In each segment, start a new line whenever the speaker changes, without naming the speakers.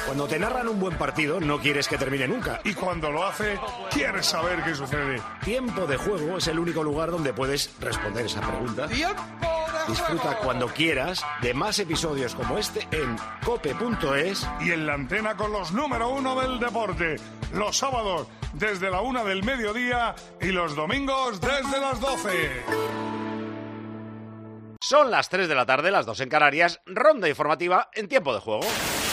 Cuando te narran un buen partido, no quieres que termine nunca.
Y cuando lo hace, quieres saber qué sucede.
Tiempo de Juego es el único lugar donde puedes responder esa pregunta. Disfruta cuando quieras de más episodios como este en cope.es
y en la antena con los número 1 del deporte. Los sábados desde la 1 del mediodía y los domingos desde las 12.
Son las 3 de la tarde, las 2 en Canarias. Ronda informativa en Tiempo de Juego.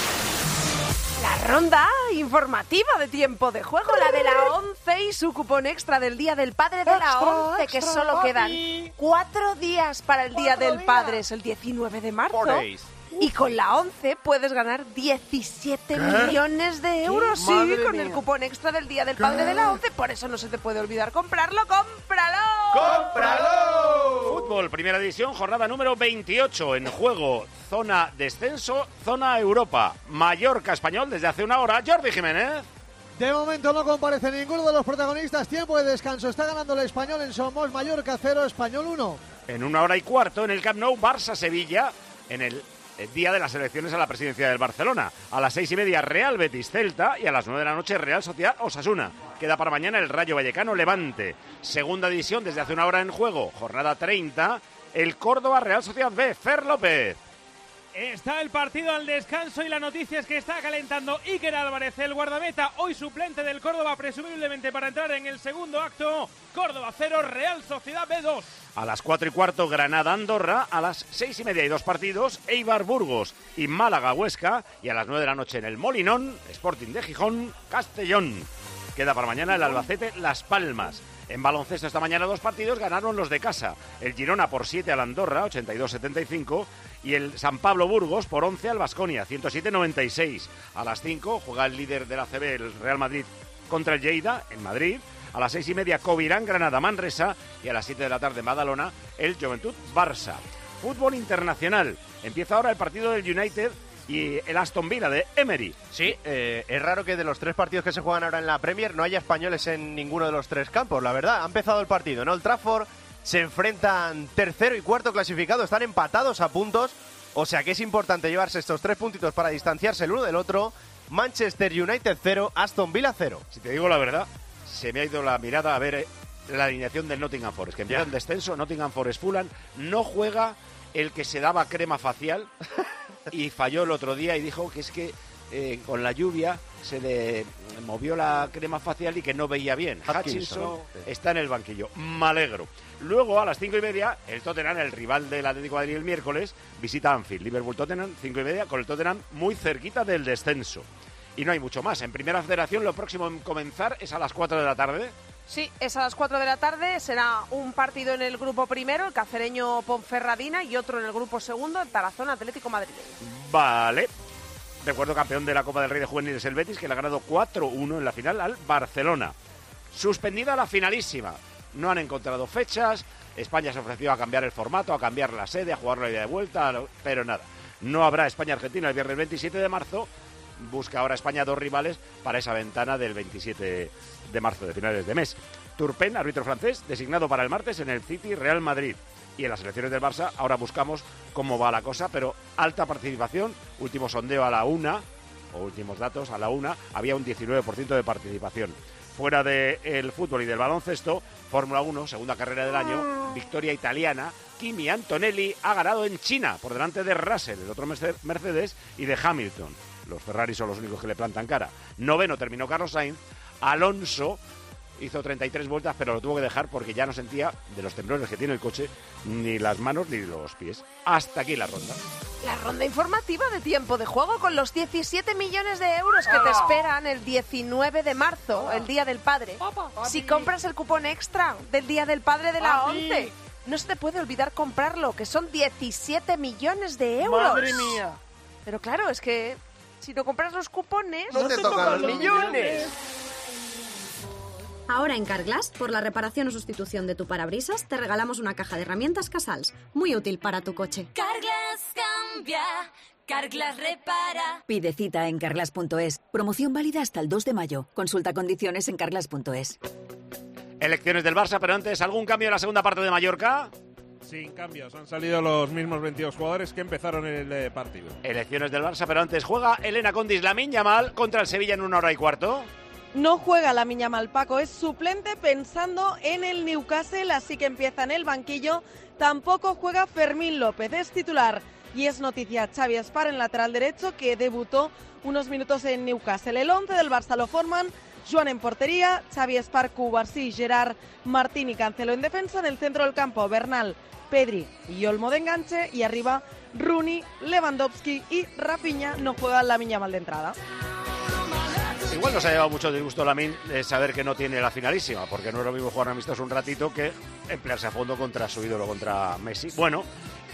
La ronda informativa de Tiempo de Juego, la de la 11 y su cupón extra del Día del Padre de la 11, que solo quedan 4 días para el Día del Padre, es el 19 de marzo. Y con la 11 puedes ganar 17 millones de euros, sí, con el cupón extra del Día del Padre de la 11. Por eso no se te puede olvidar comprarlo, ¡cómpralo!
¡Cómpralo! Fútbol, primera división, jornada número 28. En juego, zona descenso, zona Europa. Mallorca Español desde hace una hora. Jordi Jiménez.
De momento no comparece ninguno de los protagonistas. Tiempo de descanso. Está ganando el Español en Somos. Mallorca 0, Español 1.
En una hora y cuarto, en el Camp Nou, Barça-Sevilla. En el día de las elecciones a la presidencia del Barcelona. A las 6:30 Real Betis-Celta y a las 9 de la noche Real Sociedad-Osasuna. Queda para mañana el Rayo Vallecano-Levante. Segunda división desde hace una hora en juego. Jornada 30. El Córdoba-Real Sociedad B. Fer López.
Está el partido al descanso y la noticia es que está calentando Iker Álvarez, el guardameta, hoy suplente del Córdoba, presumiblemente para entrar en el segundo acto. Córdoba 0, Real Sociedad B 2.
A las 4:15 Granada-Andorra, a las 6:30 y 2 partidos Eibar-Burgos y Málaga-Huesca, y a las 9 de la noche en el Molinón, Sporting de Gijón-Castellón. Queda para mañana el Albacete-Las Palmas. En baloncesto esta mañana 2 partidos ganaron los de casa. El Girona por 7 al Andorra, 82-75, y el San Pablo Burgos por 11 al Baskonia, 107-96. A las 5 juega el líder del ACB, el Real Madrid, contra el Lleida en Madrid. A las 6:30 Covirán, Granada, Manresa, y a las 7 de la tarde Badalona, el Juventud Barça. Fútbol internacional. Empieza ahora el partido del United y el Aston Villa de Emery.
Sí, es raro que de los 3 partidos que se juegan ahora en la Premier no haya españoles en ninguno de los 3 campos, la verdad. Ha empezado el partido en Old Trafford, se enfrentan tercero y cuarto clasificado, están empatados a puntos, o sea que es importante llevarse estos 3 puntitos para distanciarse el uno del otro. Manchester United 0, Aston Villa 0.
Si te digo la verdad, se me ha ido la mirada a ver la alineación del Nottingham Forest, que empieza en descenso. Nottingham Forest Fulham, no juega el que se daba crema facial y falló el otro día y dijo que es que con la lluvia se le movió la crema facial y que no veía bien. Hutchinson está en el banquillo, me alegro. Luego a las 5:30 el Tottenham, el rival del Atlético de Madrid el miércoles, visita Anfield. Liverpool-Tottenham, 5:30, con el Tottenham muy cerquita del descenso. Y no hay mucho más. En Primera Federación lo próximo en comenzar es a las 4 de la tarde.
Sí, es a las 4 de la tarde, será un partido en el grupo primero, el cacereño Ponferradina, y otro en el grupo segundo, el Tarazona Atlético Madrid.
Vale. Recuerdo campeón de la Copa del Rey de Juveniles el Betis, que le ha ganado 4-1 en la final al Barcelona. Suspendida la finalísima. No han encontrado fechas. España se ofreció a cambiar el formato, a cambiar la sede, a jugar la ida de vuelta, pero nada. No habrá España-Argentina el viernes 27 de marzo. Busca ahora España 2 rivales para esa ventana del 27 de marzo, de finales de mes. Turpin, árbitro francés, designado para el martes en el City Real Madrid. Y en las elecciones del Barça ahora buscamos cómo va la cosa, pero alta participación. Último sondeo a la 1, o últimos datos a la 1, había un 19% de participación. Fuera del fútbol y del baloncesto, Fórmula 1, segunda carrera del año, victoria italiana. Kimi Antonelli ha ganado en China, por delante de Russell, el otro Mercedes, y de Hamilton. Los Ferrari son los únicos que le plantan cara. Noveno terminó Carlos Sainz. Alonso hizo 33 vueltas, pero lo tuvo que dejar porque ya no sentía, de los temblores que tiene el coche, ni las manos ni los pies. Hasta aquí la ronda.
La ronda informativa de Tiempo de Juego con los 17 millones de euros que te esperan el 19 de marzo, el Día del Padre. Si compras el cupón extra del Día del Padre de la 11, no se te puede olvidar comprarlo, que son 17 millones de euros.
¡Madre mía!
Pero claro, es que si no compras los cupones,
no te tocan los millones.
Ahora en Carglass, por la reparación o sustitución de tu parabrisas, te regalamos una caja de herramientas Casals, muy útil para tu coche.
Carglass cambia, Carglass repara.
Pide cita en carglass.es. Promoción válida hasta el 2 de mayo. Consulta condiciones en carglass.es.
Elecciones del Barça, pero antes, ¿algún cambio en la segunda parte de Mallorca?
Sin cambios, han salido los mismos 22 jugadores que empezaron el partido.
Elecciones del Barça, pero antes juega Elena Condis Lamine Yamal contra el Sevilla en 1 hora y cuarto.
No juega Lamine Yamal, Paco, es suplente pensando en el Newcastle, así que empieza en el banquillo. Tampoco juega Fermín López, es titular. Y es noticia Xavi Espar en lateral derecho, que debutó unos minutos en Newcastle. El 11 del Barça lo forman Joan en portería, Xavi Espar, Cubarsí, Gerard Martín y Cancelo en defensa. En el centro del campo, Bernal, Pedri y Olmo de enganche. Y arriba, Rooney, Lewandowski y Rafinha. No juega Lamine Yamal de entrada.
Igual nos ha llevado mucho disgusto Lamine saber que no tiene la finalísima, porque no es lo mismo jugar amistosos un ratito que emplearse a fondo contra su ídolo, contra Messi. Bueno,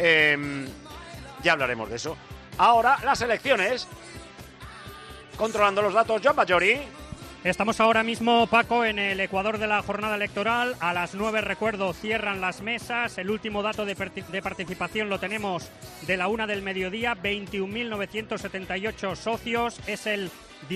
ya hablaremos de eso. Ahora, las elecciones. Controlando los datos, Joan Bajori.
Estamos ahora mismo, Paco, en el ecuador de la jornada electoral. A las 9, recuerdo, cierran las mesas. El último dato de participación lo tenemos de la 1 del mediodía. 21.978 socios. Es el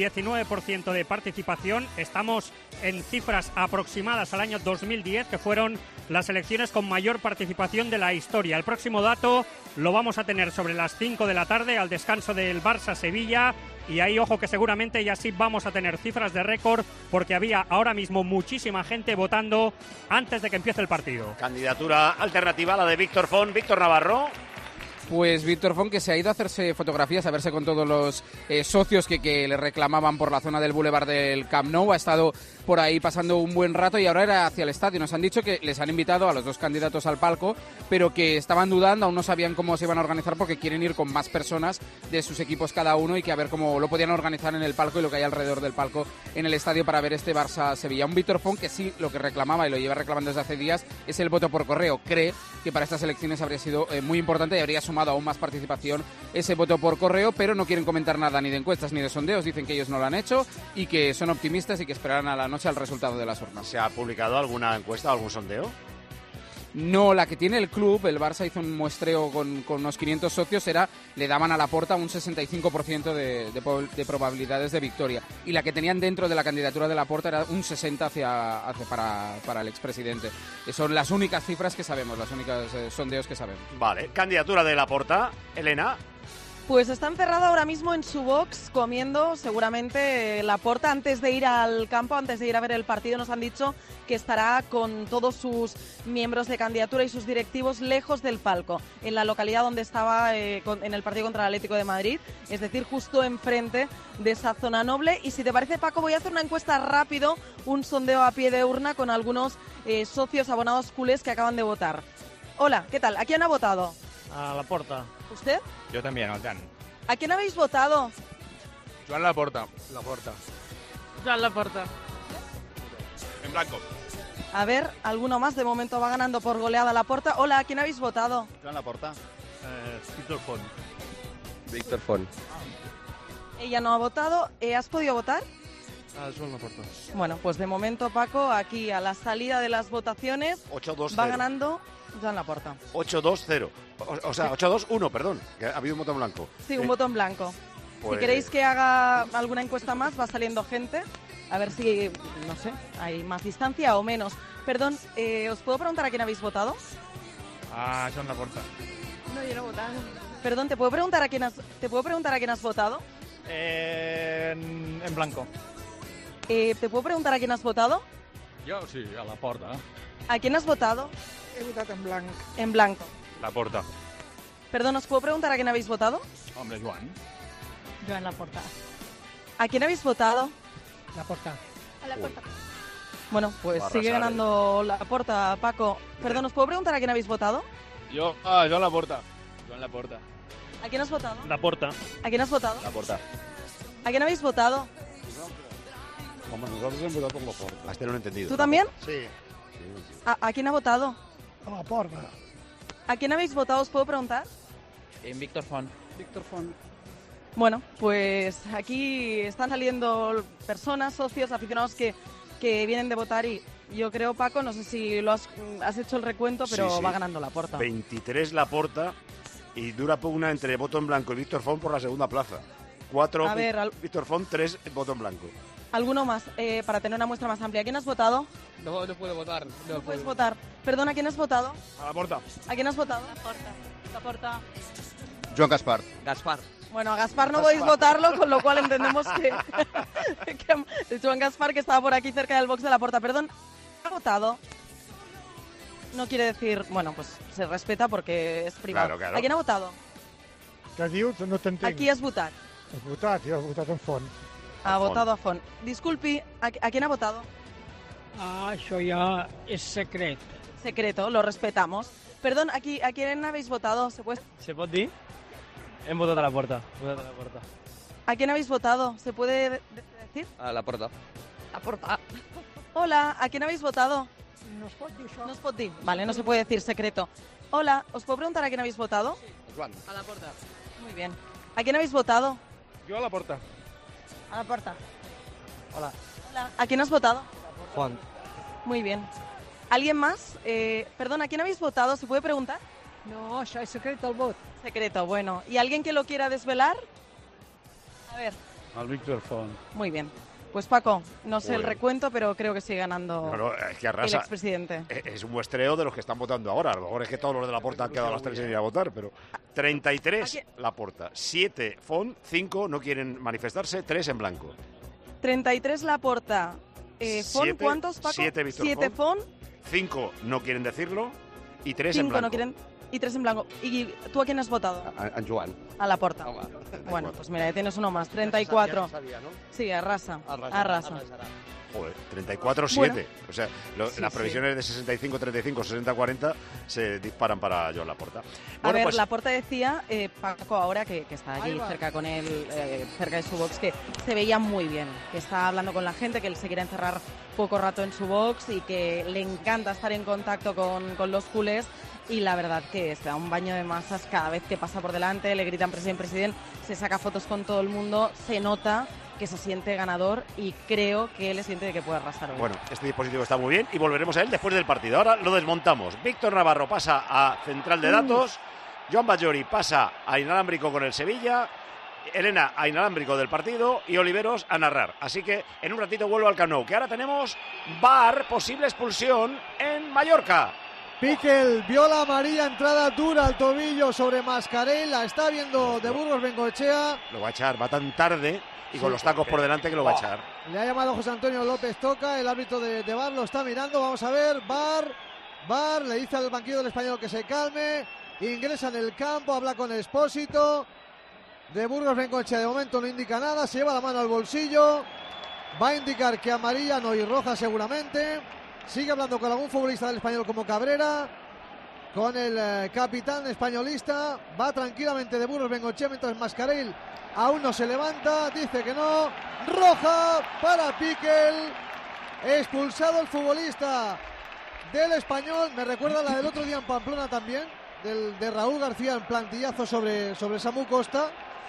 19% de participación. Estamos en cifras aproximadas al año 2010, que fueron las elecciones con mayor participación de la historia. El próximo dato lo vamos a tener sobre las 5 de la tarde, al descanso del Barça-Sevilla. Y ahí, ojo, que seguramente ya sí vamos a tener cifras de récord, porque había ahora mismo muchísima gente votando antes de que empiece el partido.
Candidatura alternativa, la de Víctor Font. Víctor Navarro.
Pues Víctor Font, que se ha ido a hacerse fotografías, a verse con todos los socios que le reclamaban por la zona del Boulevard del Camp Nou. Ha estado por ahí pasando un buen rato y ahora era hacia el estadio. Nos han dicho que les han invitado a los dos candidatos al palco, pero que estaban dudando, aún no sabían cómo se iban a organizar porque quieren ir con más personas de sus equipos cada uno y que a ver cómo lo podían organizar en el palco y lo que hay alrededor del palco en el estadio para ver este Barça-Sevilla. Un Víctor Font que sí, lo que reclamaba y lo lleva reclamando desde hace días es el voto por correo. Cree que para estas elecciones habría sido muy importante y habría sumado aún más participación ese voto por correo, pero no quieren comentar nada ni de encuestas ni de sondeos. Dicen que ellos no lo han hecho y que son optimistas y que esperarán a la noche al resultado de las urnas.
¿Se ha publicado alguna encuesta, algún sondeo?
No, la que tiene el club, el Barça hizo un muestreo con unos 500 socios, le daban a Laporta un 65% de probabilidades de victoria. Y la que tenían dentro de la candidatura de Laporta era un 60% para el expresidente. Son las únicas cifras que sabemos, las únicas sondeos que sabemos.
Vale, candidatura de Laporta, Elena.
Pues está encerrada ahora mismo en su box comiendo seguramente Laporta antes de ir al campo, antes de ir a ver el partido. Nos han dicho que estará con todos sus miembros de candidatura y sus directivos lejos del palco, en la localidad donde estaba en el partido contra el Atlético de Madrid, es decir, justo enfrente de esa zona noble. Y si te parece, Paco, voy a hacer una encuesta rápido, un sondeo a pie de urna con algunos socios abonados culés que acaban de votar. Hola, ¿qué tal? ¿A quién ha votado?
A Laporta.
¿Usted?
Yo también, al Jan.
¿A quién habéis votado?
Joan Laporta. Laporta.
Joan Laporta.
En blanco.
A ver, alguno más. De momento va ganando por goleada Laporta. Hola, ¿a quién habéis votado?
Joan Laporta. Víctor Font.
Víctor Font.
Ella no ha votado. ¿Has podido votar?
Joan Laporta.
Bueno, pues de momento, Paco, aquí a la salida de las votaciones
8-2-0.
va ganando Joan Laporta.
8-2-0. O sea, 8-2-1, perdón, que ha habido un botón blanco.
Sí, un botón blanco.
Pues...
Si queréis que haga alguna encuesta más, va saliendo gente. A ver si, no sé, hay más distancia o menos. Perdón, ¿os puedo preguntar a quién habéis votado?
A Joan Laporta.
No, yo no he votado. Perdón, ¿te puedo preguntar a quién has votado?
En blanco.
¿Te puedo preguntar a quién has votado?
Yo sí, a Laporta.
¿A quién has votado?
He votado en blanco.
En blanco.
Laporta.
Perdón, ¿os puedo preguntar a quién habéis votado?
Hombre, Joan.
Joan Laporta.
¿A quién habéis votado?
Laporta.
A Laporta. Bueno, pues sigue ganando Laporta, Paco. Perdón, ¿os puedo preguntar a quién habéis votado?
Yo, Joan Laporta. Joan Laporta.
¿A quién has votado?
Laporta.
¿A quién has votado?
Laporta.
¿A quién habéis votado?
Hombre, nosotros hemos votado por Laporta. A este no lo he entendido.
¿Tú también?
Sí.
¿A quién ha votado?
A Laporta.
¿A quién habéis votado? ¿Os puedo preguntar?
En Víctor Font.
Víctor Font.
Bueno, pues aquí están saliendo personas, socios, aficionados que vienen de votar y yo creo, Paco, no sé si lo has hecho el recuento, pero
sí.
Va ganando Laporta.
23 Laporta y dura pugna entre voto en blanco y Víctor Font por la segunda plaza. 4
A ver,
Víctor Font, 3 voto en blanco.
¿Alguno más? Para tener una muestra más amplia. ¿A quién has votado?
No puedo votar.
No puedes votar. Perdona, ¿a quién has votado?
A la Porta.
¿A quién has votado?
La Porta.
Joan Gaspar.
Gaspar.
Bueno, a Gaspar no podéis votarlo, con lo cual entendemos que Joan Gaspar, que estaba por aquí cerca del box de la Porta. Perdón, ¿ha votado? No quiere decir... Bueno, pues se respeta porque es privado.
Claro.
¿A quién ha votado?
Què dius? No t'entenc.
A qui has votat?
Has votat? Jo he votat en Font.
Ha votado a Font. Disculpi, ¿a quién ha votado?
Això ja és secret.
Secreto, lo respetamos. Perdón, ¿a quién habéis votado? ¿Se
pot dir? Hem votat a la Porta.
¿A quién habéis votado? ¿Se puede decir?
A la Porta.
La Porta. Hola, ¿a quién habéis votado?
No es pot dir això.
No es pot dir. Vale, no se puede decir secreto. Hola, ¿os puedo preguntar a quién habéis votado?
Joan.
A la Porta. Muy bien. ¿A quién habéis votado?
Jo a la Porta.
A la Porta. Hola. ¿A quién has votado?
Font.
Muy bien. ¿Alguien más? Perdón, ¿a quién habéis votado? ¿Se puede preguntar?
No, això és secret el vot.
Secreto, bueno. ¿Y alguien que lo quiera desvelar? A ver.
Al Víctor Font.
Muy bien. Pues Paco, no sé
Muy
el
bien.
recuento, pero creo que sigue ganando
Es que
el
arrasa.
expresidente.
Es un muestreo de los que están votando ahora. A lo mejor es que todos los de la Porta han quedado a las 3 en ir a votar, pero 33 la Porta, 7 Font, 5 no quieren manifestarse, 3 en blanco.
33 la Porta. ¿Font
Siete-
cuántos, Paco?
7 Víctor
7 Font,
5 no quieren decirlo y 3 en
5
blanco.
no quieren y 3 en blanco. ¿Y tú a quién has votado?
En Joan.
A la Porta. Bueno, pues mira, ya tienes uno más. 34.
Sabia, no?
Sí, arrasa.
Arrasa.
Arrasa.
Joder, 34-7.
Bueno.
O sea,
Sí,
las
sí.
previsiones de 65-35, 60-40 se disparan para Joan Laporta.
A ver,
pues,
la Porta decía, Paco, ahora que está
Ahí
allí
va.
cerca con él, cerca de su box, que se veía muy bien, que está hablando con la gente, que él se quiere encerrar poco rato en su box y que le encanta estar en contacto con los culés. Y la verdad que se da un baño de masas cada vez que pasa por delante, le gritan presidente, se saca fotos con todo el mundo, se nota que se siente ganador y creo que él le siente de que puede arrasar hoy.
Bueno, este dispositivo está muy bien y volveremos a él después del partido. Ahora lo desmontamos. Víctor Navarro pasa a central de datos, Joan Bajori pasa a inalámbrico con el Sevilla, Elena a inalámbrico del partido y Oliveros a narrar. Así que en un ratito vuelvo al Camp Nou, que ahora tenemos VAR, posible expulsión en Mallorca.
Piquel vio la amarilla, entrada dura al tobillo sobre Mascarell, la está viendo de Burgos Bengoechea.
Lo va a echar, va tan tarde y con los tacos por delante que lo va a echar.
Le ha llamado José Antonio López Toca, el árbitro de VAR lo está mirando, vamos a ver, VAR, le dice al banquillo del Español que se calme, ingresa en el campo, habla con Expósito, de Burgos Bengoechea de momento no indica nada, se lleva la mano al bolsillo, va a indicar que amarilla no y roja seguramente. Sigue hablando con algún futbolista del Español como Cabrera, con el capitán españolista, va tranquilamente de Burgos Bengoechea mientras Mascarell aún no se levanta, dice que no, roja para Piquel, expulsado el futbolista del Español, me recuerda la del otro día en Pamplona también, de Raúl García en plantillazo sobre Samu Costa.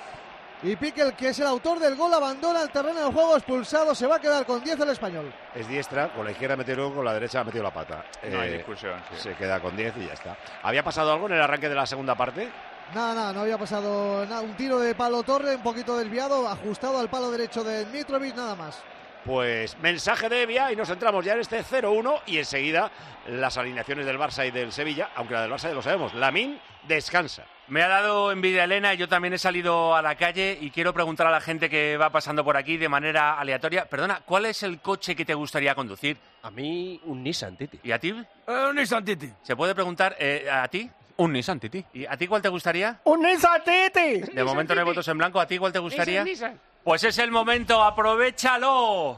Y Piquel, que es el autor del gol, abandona el terreno del juego, expulsado, se va a quedar con 10 el Español.
Es diestra, con la izquierda metió luego, con la derecha ha metido la pata.
No hay discusión, sí.
Se queda con 10 y ya está. ¿Había pasado algo en el arranque de la segunda parte?
Nada, no había pasado nada. Un tiro de palo Torre, un poquito desviado, ajustado al palo derecho de Mitrovic, nada más.
Pues mensaje de Evia y nos centramos ya en este 0-1 y enseguida las alineaciones del Barça y del Sevilla, aunque la del Barça ya lo sabemos. Lamine descansa.
Me ha dado envidia Elena y yo también he salido a la calle y quiero preguntar a la gente que va pasando por aquí de manera aleatoria. Perdona, ¿cuál es el coche que te gustaría conducir?
A mí, un Nissan Titi.
¿Y a ti?
Un Nissan Titi.
¿Se puede preguntar a ti?
Un Nissan Titi.
¿Y a ti cuál te gustaría?
Un Nissan Titi.
De momento no hay votos en blanco. ¿A ti cuál te gustaría?
Nissan.
Pues es el momento, aprovechalo.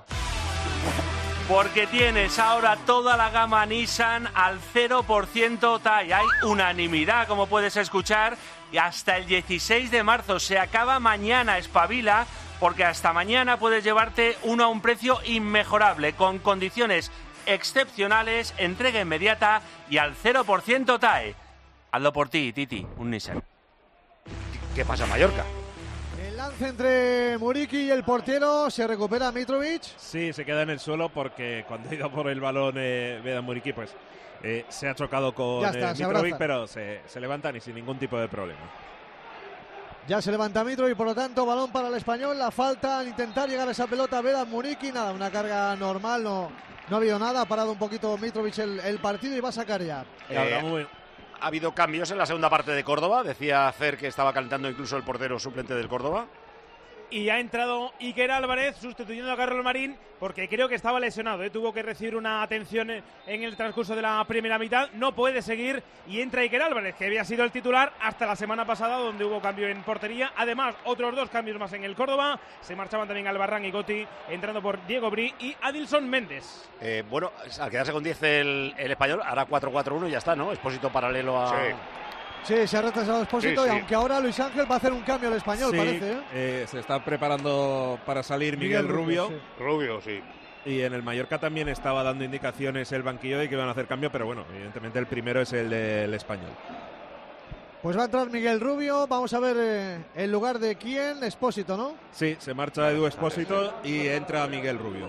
Porque tienes ahora toda la gama Nissan al 0% TAI. Hay unanimidad, como puedes escuchar, y hasta el 16 de marzo. Se acaba mañana, espabila, porque hasta mañana puedes llevarte uno a un precio inmejorable, con condiciones excepcionales, entrega inmediata y al 0% TAE. Hazlo por ti, Titi, un Nissan.
¿Qué pasa en Mallorca?
El lance entre Muriqui y el portero, se recupera Mitrovic.
Sí, se queda en el suelo porque cuando ha ido por el balón Vedan Muriqui, pues se ha chocado con
Ya está, se
Mitrovic,
abrazan.
pero se levantan y sin ningún tipo de problema.
Ya se levanta Mitro y por lo tanto balón para el Español. La falta al intentar llegar a esa pelota Vedat Muriqi. Nada, una carga normal, no ha habido nada. Ha parado un poquito Mitrovic el partido y va a sacar ya.
Ha habido cambios en la segunda parte de Córdoba. Decía Fer que estaba calentando incluso el portero suplente del Córdoba.
Y ha entrado Iker Álvarez sustituyendo a Carlos Marín porque creo que estaba lesionado, tuvo que recibir una atención en el transcurso de la primera mitad, no puede seguir y entra Iker Álvarez, que había sido el titular hasta la semana pasada donde hubo cambio en portería. Además, otros 2 cambios más en el Córdoba, se marchaban también Albarrán y Gotti, entrando por Diego Bri y Adilson Méndez.
Bueno, al quedarse con 10 el Español, hará 4-4-1 y ya está, ¿no? Expósito paralelo a...
Sí, se ha retrasado Expósito y aunque ahora Luis Ángel va a hacer un cambio al Español, parece.
Se está preparando para salir Miguel Rubio.
Rubio, sí.
Y en el Mallorca también estaba dando indicaciones el banquillo de que iban a hacer cambio, pero bueno, evidentemente el primero es el del Español.
Pues va a entrar Miguel Rubio, vamos a ver el lugar de quién, Expósito, ¿no?
Sí, se marcha Edu Expósito y entra Miguel Rubio.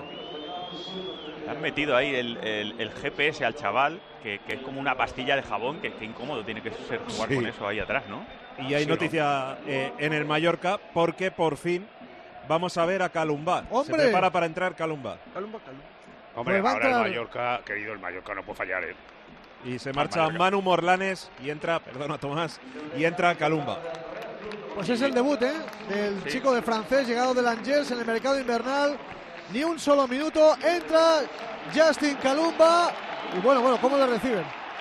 Han metido ahí el GPS al chaval, que es como una pastilla de jabón, que incómodo tiene que ser jugar con eso ahí atrás, ¿no?
Y hay noticia en el Mallorca, porque por fin vamos a ver a Calumba. Se prepara para entrar Calumba.
Hombre, pues ahora el Mallorca, querido, el Mallorca no puede fallar,
Y se marcha Manu Morlanes y entra, perdona Tomás, y entra Calumba.
Pues es el debut, del chico de francés llegado del Angers en el mercado invernal. Ni un solo minuto, entra Justin Calumba y bueno, ¿cómo le reciben?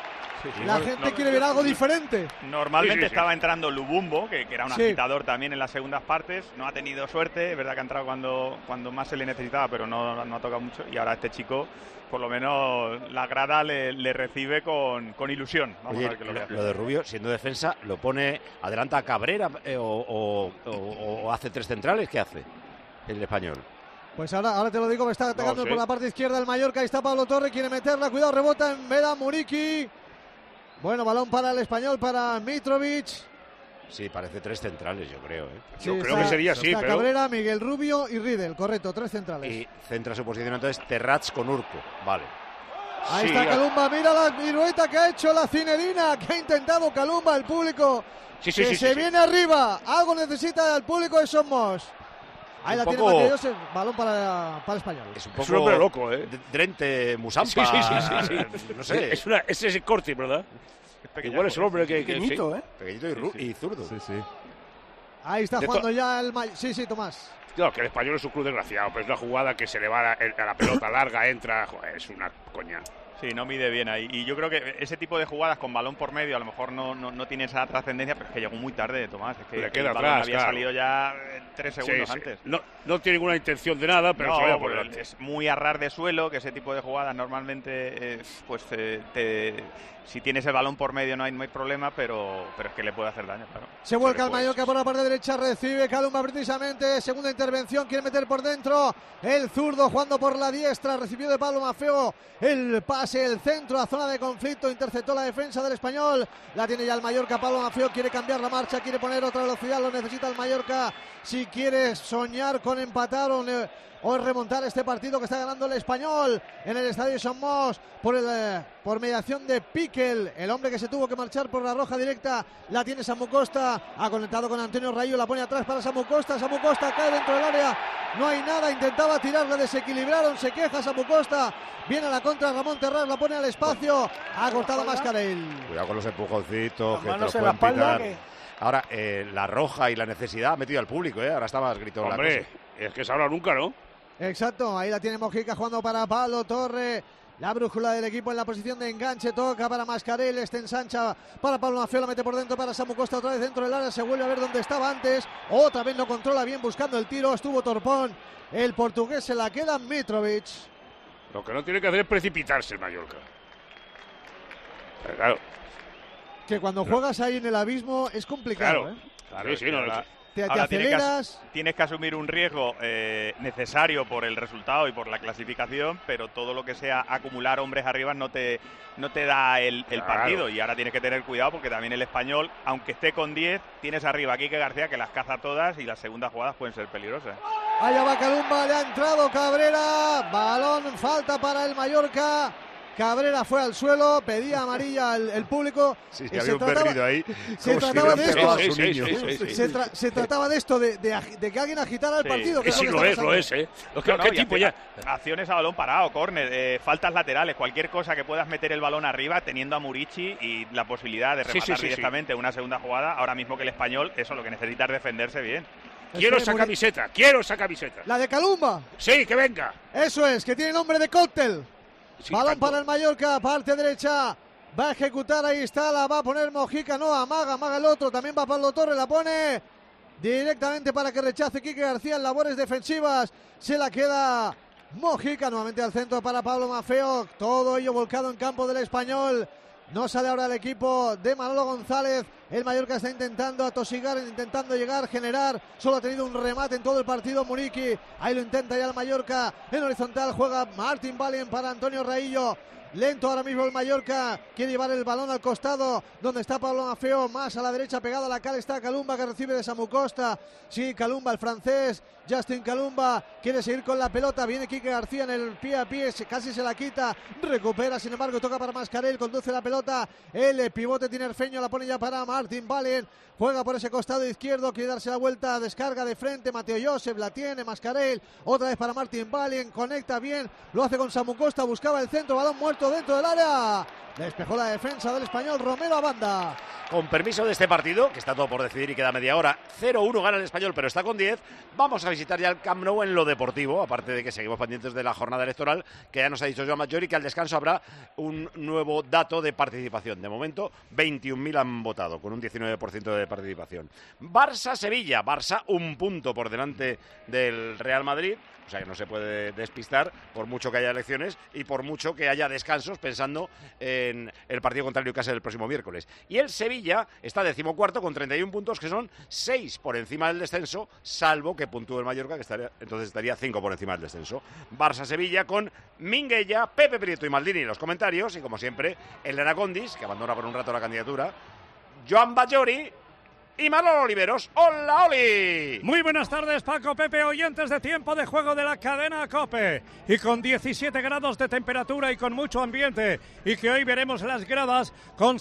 La gente quiere ver algo diferente.
Normalmente estaba entrando Lubumbo, que era un agitador también en las segundas partes, no ha tenido suerte, es verdad que ha entrado cuando más se le necesitaba, pero no ha tocado mucho, y ahora este chico, por lo menos la grada le recibe con ilusión. Vamos a ver qué
lo de Rubio, siendo defensa, lo pone, adelanta a Cabrera o hace 3 centrales, ¿qué hace el Español?
Pues ahora te lo digo, me está atacando por la parte izquierda el Mallorca. Ahí está Pablo Torre, quiere meterla. Cuidado, rebota en Vedat Muriqi. Bueno, balón para el Español, para Mitrovic.
Sí, parece 3 centrales, yo creo.
Yo creo que sería así, pero...
Cabrera, Miguel Rubio y Riedel, correcto, 3 centrales.
Y centra su posición entonces Terrats con Urco, vale.
Ahí está Calumba, mira la pirueta que ha hecho la Cinedina, que ha intentado Calumba, el público se viene arriba. Algo necesita el público de Somos. Ahí la tiene Mateo, balón para Español.
Es un hombre loco, Drente, Musampa.
Sí.
No sé.
Ese es Corti, ¿verdad? Igual es el hombre que
pequeñito, Pequeñito y zurdo.
Sí.
Ahí está jugando ya el Sí, Tomás.
Claro, que el Español es un club desgraciado, pero es una jugada que se le va a la pelota larga, entra, es una coña.
Sí, no mide bien ahí. Y yo creo que ese tipo de jugadas con balón por medio a lo mejor no tiene esa trascendencia, pero es que llegó muy tarde, Tomás. Es que
le queda
el
atrás,
había salido ya 3 segundos antes.
No tiene ninguna intención de nada, pero se vaya por delante.
Es muy a ras de suelo, que ese tipo de jugadas normalmente, si tienes el balón por medio no hay problema, pero es que le puede hacer daño, claro.
Se vuelca el Mallorca por la parte derecha, recibe Calumba precisamente, segunda intervención, quiere meter por dentro, el zurdo jugando por la diestra, recibió de Pablo Maffeo el pase, el centro a zona de conflicto, interceptó la defensa del Español, la tiene ya el Mallorca, Pablo Maffeo quiere cambiar la marcha, quiere poner otra velocidad, lo necesita el Mallorca, si quiere soñar con empatar o remontar este partido que está ganando el Español en el Estadio Somos por mediación de Piquel, el hombre que se tuvo que marchar por la roja directa. La tiene Samu Costa, ha conectado con Antonio Rayo, la pone atrás para Samu Costa cae dentro del área, no hay nada, intentaba tirar, le desequilibraron, se queja Samu Costa, viene a la contra Ramón Terrás, la pone al espacio, ha cortado Mascarell.
Cuidado con los empujoncitos, que
manos en la espalda.
Ahora, la roja y la necesidad ha metido al público, ahora está más gritón.
Hombre, es que se habla nunca, ¿no?
Exacto, ahí la tiene Mojica jugando para Pablo Torre. La brújula del equipo en la posición de enganche, toca para Mascarell, ensancha para Pablo Maffeo, la mete por dentro para Samu Costa, otra vez dentro del área, se vuelve a ver dónde estaba antes, otra vez no controla bien buscando el tiro, estuvo torpón, el portugués se la queda Mitrovic.
Lo que no tiene que hacer es precipitarse el Mallorca. Pero claro.
Que cuando juegas ahí en el abismo es complicado,
Claro, sí,
te aceleras.
Tienes que asumir un riesgo necesario por el resultado y por la clasificación, pero todo lo que sea acumular hombres arriba no te da el partido. Y ahora tienes que tener cuidado porque también el Español, aunque esté con 10, tienes arriba a Quique García que las caza todas y las segundas jugadas pueden ser peligrosas.
Allá va Calumba, le ha entrado Cabrera, balón, falta para el Mallorca. Cabrera fue al suelo, pedía amarilla el público.
Sí, había un perdido ahí.
Se trataba de
esto.
Se trataba de esto, de que alguien agitara el partido.
Que sí, lo es. ¿Qué tipo ya?
Acciones a balón parado, córner, faltas laterales, cualquier cosa que puedas meter el balón arriba teniendo a Murici y la posibilidad de rematar directamente una segunda jugada. Ahora mismo que el Español, eso lo que necesita es defenderse bien.
Quiero esa camiseta.
La de Calumba.
Sí, que venga.
Eso es, que tiene nombre de cóctel.
Sí,
balón
tanto.
para el Mallorca, parte derecha. Va a ejecutar, ahí está, la va a poner Mojica. No, amaga el otro. También va Pablo Torres, la pone directamente para que rechace Quique García en labores defensivas. Se la queda Mojica, nuevamente al centro para Pablo Maffeo. Todo ello volcado en campo del Español. No sale ahora el equipo de Manolo González. El Mallorca está intentando atosigar, intentando llegar, generar. Solo ha tenido un remate en todo el partido Muriqui. Ahí lo intenta ya el Mallorca. En horizontal juega Martin Valien para Antonio Raillo. Lento ahora mismo el Mallorca. Quiere llevar el balón al costado, donde está Pablo Maffeo. Más a la derecha, pegado a la cal, está Calumba, que recibe de Samu Costa. Sí, Calumba, el francés. Justin Calumba quiere seguir con la pelota. Viene Quique García en el pie a pie. Casi se la quita. Recupera, sin embargo, toca para Mascarell. Conduce la pelota. El pivote tinerfeño la pone ya para Martin Valien. Juega por ese costado izquierdo. Quiere darse la vuelta. Descarga de frente. Mateo Josep la tiene. Mascarell. Otra vez para Martin Valien. Conecta bien. Lo hace con Samu Costa. Buscaba el centro. Balón muerto dentro del área. Despejó la defensa del Español. Romero a banda.
Con permiso de este partido, que está todo por decidir y queda media hora, 0-1 gana el Español, pero está con 10. Vamos a visitar ya el Camp Nou en lo deportivo, aparte de que seguimos pendientes de la jornada electoral, que ya nos ha dicho Joan Maggiori que al descanso habrá un nuevo dato de participación. De momento, 21.000 han votado, con un 19% de participación. Barça-Sevilla. Barça un punto por delante del Real Madrid. O sea que no se puede despistar por mucho que haya elecciones y por mucho que haya descansos pensando en el partido contra el Newcastle el próximo miércoles. Y el Sevilla está 14º con 31 puntos, que son 6 por encima del descenso, salvo que puntúe el Mallorca, que entonces estaría 5 por encima del descenso. Barça-Sevilla con Minguella, Pepe Prieto y Maldini en los comentarios, y como siempre, Elena Condis, que abandona por un rato la candidatura, Joan Maggiori y Manolo Oliveros. ¡Hola, Oli!
Muy buenas tardes, Paco, Pepe, oyentes de Tiempo de Juego de la cadena COPE. Y con 17 grados de temperatura y con mucho ambiente, y que hoy veremos las gradas con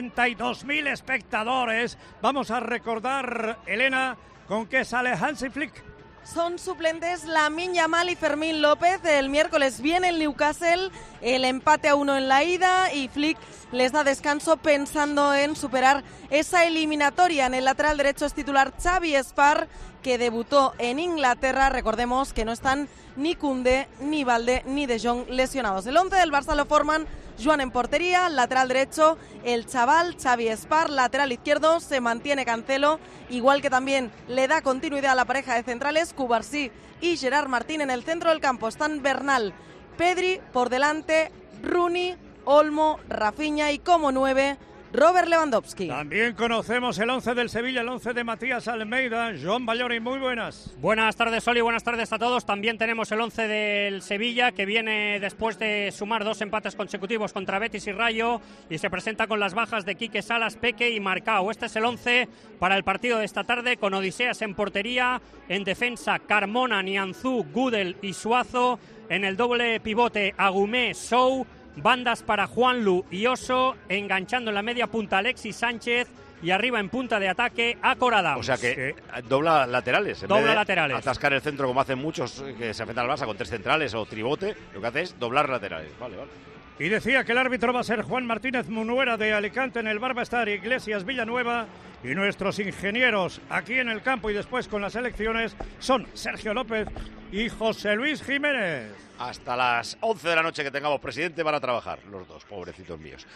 62.000 espectadores. Vamos a recordar, Elena, con qué sale Hansi Flick.
Son suplentes Lamine Yamal y Fermín López. El miércoles viene el Newcastle, el empate a 1 en la ida, y Flick les da descanso pensando en superar esa eliminatoria. En el lateral derecho es titular Xavi Espar, que debutó en Inglaterra. Recordemos que no están ni Koundé, ni Balde, ni De Jong lesionados. El 11 del Barça lo forman Joan en portería, lateral derecho el chaval Xavi Espar, lateral izquierdo se mantiene Cancelo, igual que también le da continuidad a la pareja de centrales Cubarsí y Gerard Martín. En el centro del campo están Bernal, Pedri, por delante Rooney, Olmo, Rafinha y como 9 Robert Lewandowski.
También conocemos el 11 del Sevilla, el 11 de Matías Almeida. Joan Maggiori, muy buenas.
Buenas tardes, Oli, buenas tardes a todos. También tenemos el 11 del Sevilla, que viene después de sumar 2 empates consecutivos contra Betis y Rayo, y se presenta con las bajas de Quique Salas, Peque y Marcao. Este es el 11 para el partido de esta tarde, con Odiseas en portería, en defensa Carmona, Nianzú, Gudel y Suazo, en el doble pivote Agumé, Sou, bandas para Juanlu y Oso, enganchando en la media punta Alexis Sánchez y arriba en punta de ataque a Corada.
O sea que dobla laterales.
Dobla laterales.
Atascar el centro como hacen muchos que se enfrentan al Barça con 3 centrales o tribote, lo que hace es doblar laterales. Vale.
Y decía que el árbitro va a ser Juan Martínez Munuera de Alicante. En el bar va a estar Iglesias Villanueva, y nuestros ingenieros aquí en el campo y después con las elecciones son Sergio López y José Luis Jiménez.
Hasta las 11 de la noche que tengamos presidente van a trabajar los dos, pobrecitos míos.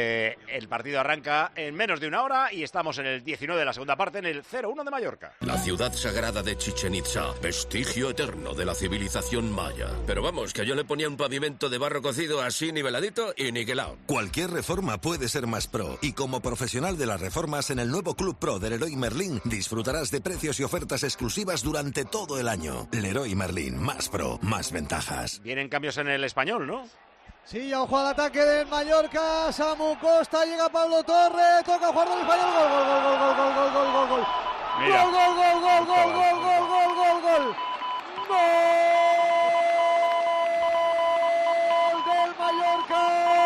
El partido arranca en menos de una hora y estamos en el 19 de la segunda parte, en el 0-1 de Mallorca.
La ciudad sagrada de Chichén Itzá, vestigio eterno de la civilización maya. Pero vamos, que yo le ponía un pavimento de barro cocido así niveladito y niquelado.
Cualquier reforma puede ser más pro, y como profesional de las reformas en el nuevo Club Pro del Leroy Merlin disfrutarás de precios y ofertas exclusivas durante todo el año. Leroy Merlin, más pro, más ventajas.
Vienen cambios en el Español, ¿no?
Sí, ya ojo al ataque del Mallorca. Samu Costa, llega Pablo Torres, toca jugar del Español. Gol.
Mira.
Gol del Mallorca.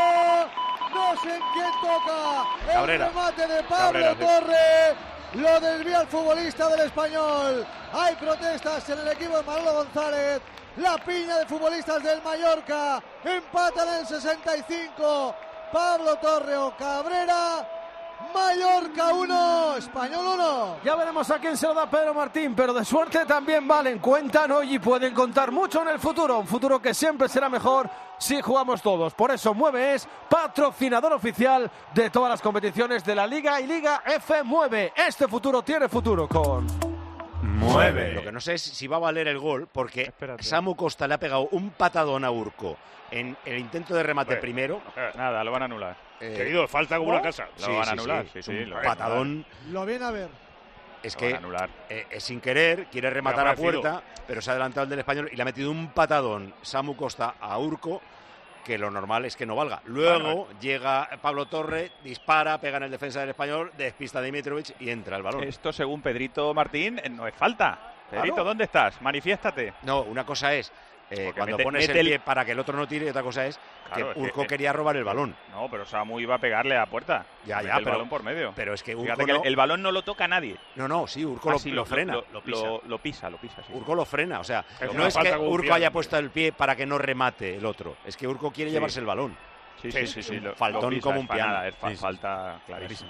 toca
Cabrera.
el remate de Pablo Torre. Lo desvía el futbolista del Español. Hay protestas en el equipo de Manolo González. La piña de futbolistas del Mallorca. Empatan en el 65. Pablo Torre o Cabrera. Mallorca 1, Español 1.
Ya veremos a quién se lo da Pedro Martín, pero de suerte también valen. Cuentan hoy y pueden contar mucho en el futuro. Un futuro que siempre será mejor si jugamos todos. Por eso Mueve es patrocinador oficial de todas las competiciones de la Liga y Liga F. Mueve. Este futuro tiene futuro con
Mueve. Lo que no sé es si va a valer el gol, porque Samu Costa le ha pegado un patadón a Urco en el intento de remate primero.
Nada, lo van a anular.
Querido, falta como una casa.
Lo van a anular.
Sí, un patadón.
Lo viene a ver.
Es que sin querer quiere rematar a puerta, pero se ha adelantado el del Español y le ha metido un patadón Samu Costa a Urco, que lo normal es que no valga. Luego llega Pablo Torre, dispara, pega en el defensa del Español, despista a Dimitrovic y entra el balón.
Esto, según Pedrito Martín, no es falta. Pedrito, ¿dónde estás? Manifiéstate.
No, una cosa es cuando pones el pie para que el otro no tire, y otra cosa es que Urco quería robar el balón.
No, pero Samu iba a pegarle a la puerta.
Ya,
el
pero,
balón por medio.
Pero es que Urco
Fíjate que el balón no lo toca nadie.
No, sí, Urco lo frena.
Lo pisa, sí.
Urco lo frena, o sea, no es que Urco haya puesto el pie para que no remate el otro, es que Urco quiere llevarse el balón.
Sí.
Faltón
pisa,
como un piano.
Falta clarísima.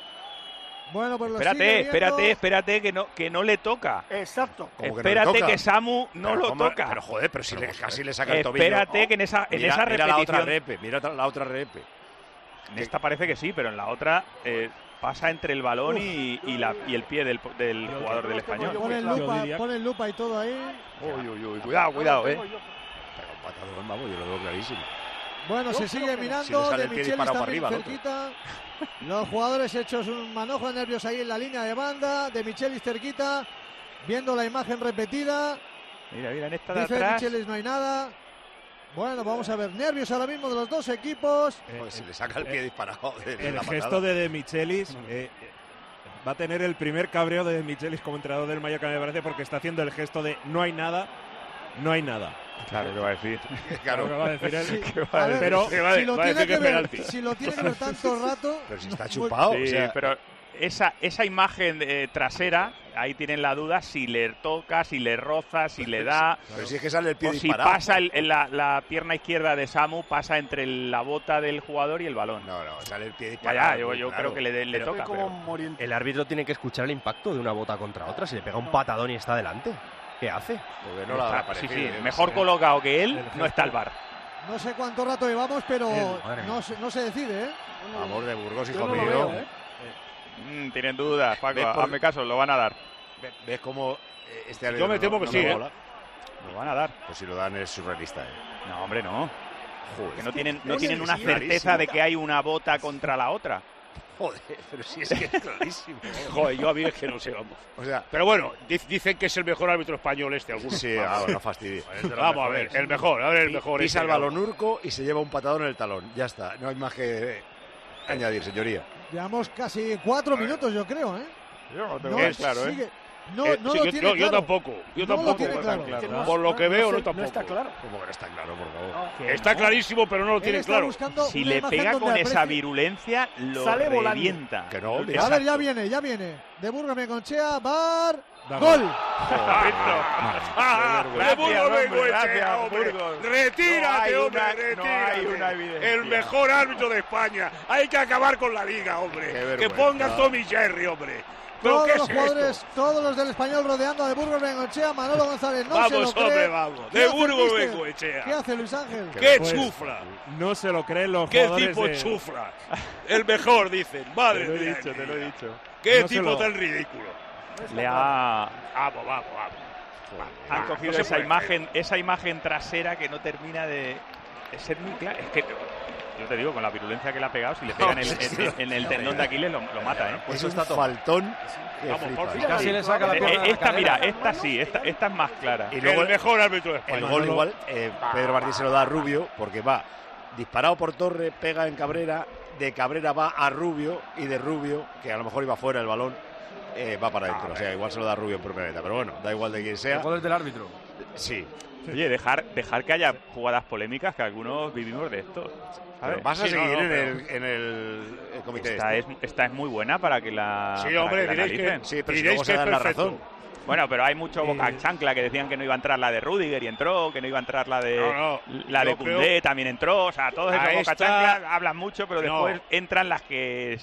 Bueno, pues
espérate, que no le toca.
Exacto.
Espérate que Samu no lo toca.
Pero joder, pero si casi le saca el tobillo.
Espérate que en esa repetición.
Mira la otra repe.
En esta parece que sí, pero en la otra pasa entre el balón y el pie del jugador del Español.
Pon el lupa y todo ahí.
Uy, cuidado.
Pero un patadón, vamos, yo lo veo clarísimo.
Bueno, se sigue mirando, de Michelis también cerquita. Los jugadores hechos un manojo de nervios ahí en la línea de banda, de Michelis cerquita, viendo la imagen repetida.
Mira, en esta de
dice
atrás.
Michelis, no hay nada. Bueno, vamos a ver, nervios ahora mismo de los dos equipos.
Se le saca el pie disparado.
El gesto de Michelis va a tener el primer cabreo de Michelis como entrenador del Mallorca, me parece, porque está haciendo el gesto de no hay nada.
Claro, ¿qué va a decir?
Claro, ¿qué va a decir él?
Pero si lo tiene que ver tanto rato.
Pero si está chupado.
Sí, o sea, pero esa imagen trasera, ahí tienen la duda si le toca, si le roza, si le da.
Pero si es que sale el pie
o
disparado.
Si pasa la pierna izquierda de Samu, pasa entre la bota del jugador y el balón.
No, sale el pie disparado.
Yo creo que le toca.
El árbitro tiene que escuchar el impacto de una bota contra otra. Si le pega un patadón y está delante, ¿qué hace?
Porque no la
mejor colocado que él, no está el VAR.
No sé cuánto rato llevamos, pero no se decide, ¿eh?
Amor de Burgos, hijo mío.
Tienen dudas, Paco, hazme caso, lo van a dar.
¿Ves cómo este árbitro?
Yo me temo que sí,
Lo van a dar.
Pues si lo dan es surrealista,
No, hombre, no.
Joder,
que no tienen una certeza de que hay una bota contra la otra.
Joder, pero si es que es clarísimo.
Joder, yo a mí es que no sé, vamos.
O sea,
pero bueno, dicen que es el mejor árbitro español algunos.
Sí, ahora no fastidies.
Vamos a ver, el mejor.
Pisa el balón Urco y se lleva un patadón en el talón. Ya está, no hay más que añadir, señoría.
Llevamos casi 4 minutos, yo creo, ¿eh?
Yo no tengo claro, ¿eh?
Yo tampoco.
Claro.
Por lo que veo, no tampoco.
No está claro.
¿Cómo que no está claro, por favor?
Está clarísimo, pero no lo tiene claro.
Si le pega con esa virulencia, lo revienta.
Que no,
a ver, ya viene. De Burgos Bengoechea, VAR, gol.
De Burgos Bengoechea, hombre. Retírate, hombre, retírate. El mejor árbitro de España. Hay que acabar con la liga, hombre. Que ponga Tommy Jerry, hombre.
Todos los jugadores, todos los del Español rodeando a De Burgos Bengoechea, Manolo González no se lo cree.
Hombre, vamos, De Burgos Bengoechea.
¿Qué hace Luis Ángel?
¡Qué chufla!
No se lo creen los
¿Qué
jugadores
tipo chufla? El mejor, dicen. Madre mía.
Te lo he dicho.
¿Qué tipo tan ridículo?
Vamos. Han cogido esa imagen trasera que no termina de ser muy clara. Es que yo te digo, con la virulencia que le ha pegado, si le pegan en el tendón de Aquiles, lo mata, ¿eh?
Pues eso está faltón.
Vamos, por fin.
Casi le saca la pierna.
Mira, esta sí, esta es más clara.
Y luego
el mejor árbitro de España.
El gol igual, Pedro Martín se lo da a Rubio, porque va disparado por Torre, pega en Cabrera, de Cabrera va a Rubio, y de Rubio, que a lo mejor iba fuera el balón, va para adentro. O sea, igual se lo da a Rubio en propia meta. Pero bueno, da igual de quién sea.
El gol es del árbitro.
Sí.
Oye, dejar que haya jugadas polémicas, que algunos vivimos de esto.
Pero vas a seguir en el comité.
Esta es muy buena para que la.
Sí, hombre,
diréis
que luego se dan la razón.
Bueno, pero hay mucho boca chancla que decían que no iba a entrar la de Rüdiger y entró, que no iba a entrar la de Koundé, también entró. O sea, todos esos boca chancla hablan mucho, pero después entran las que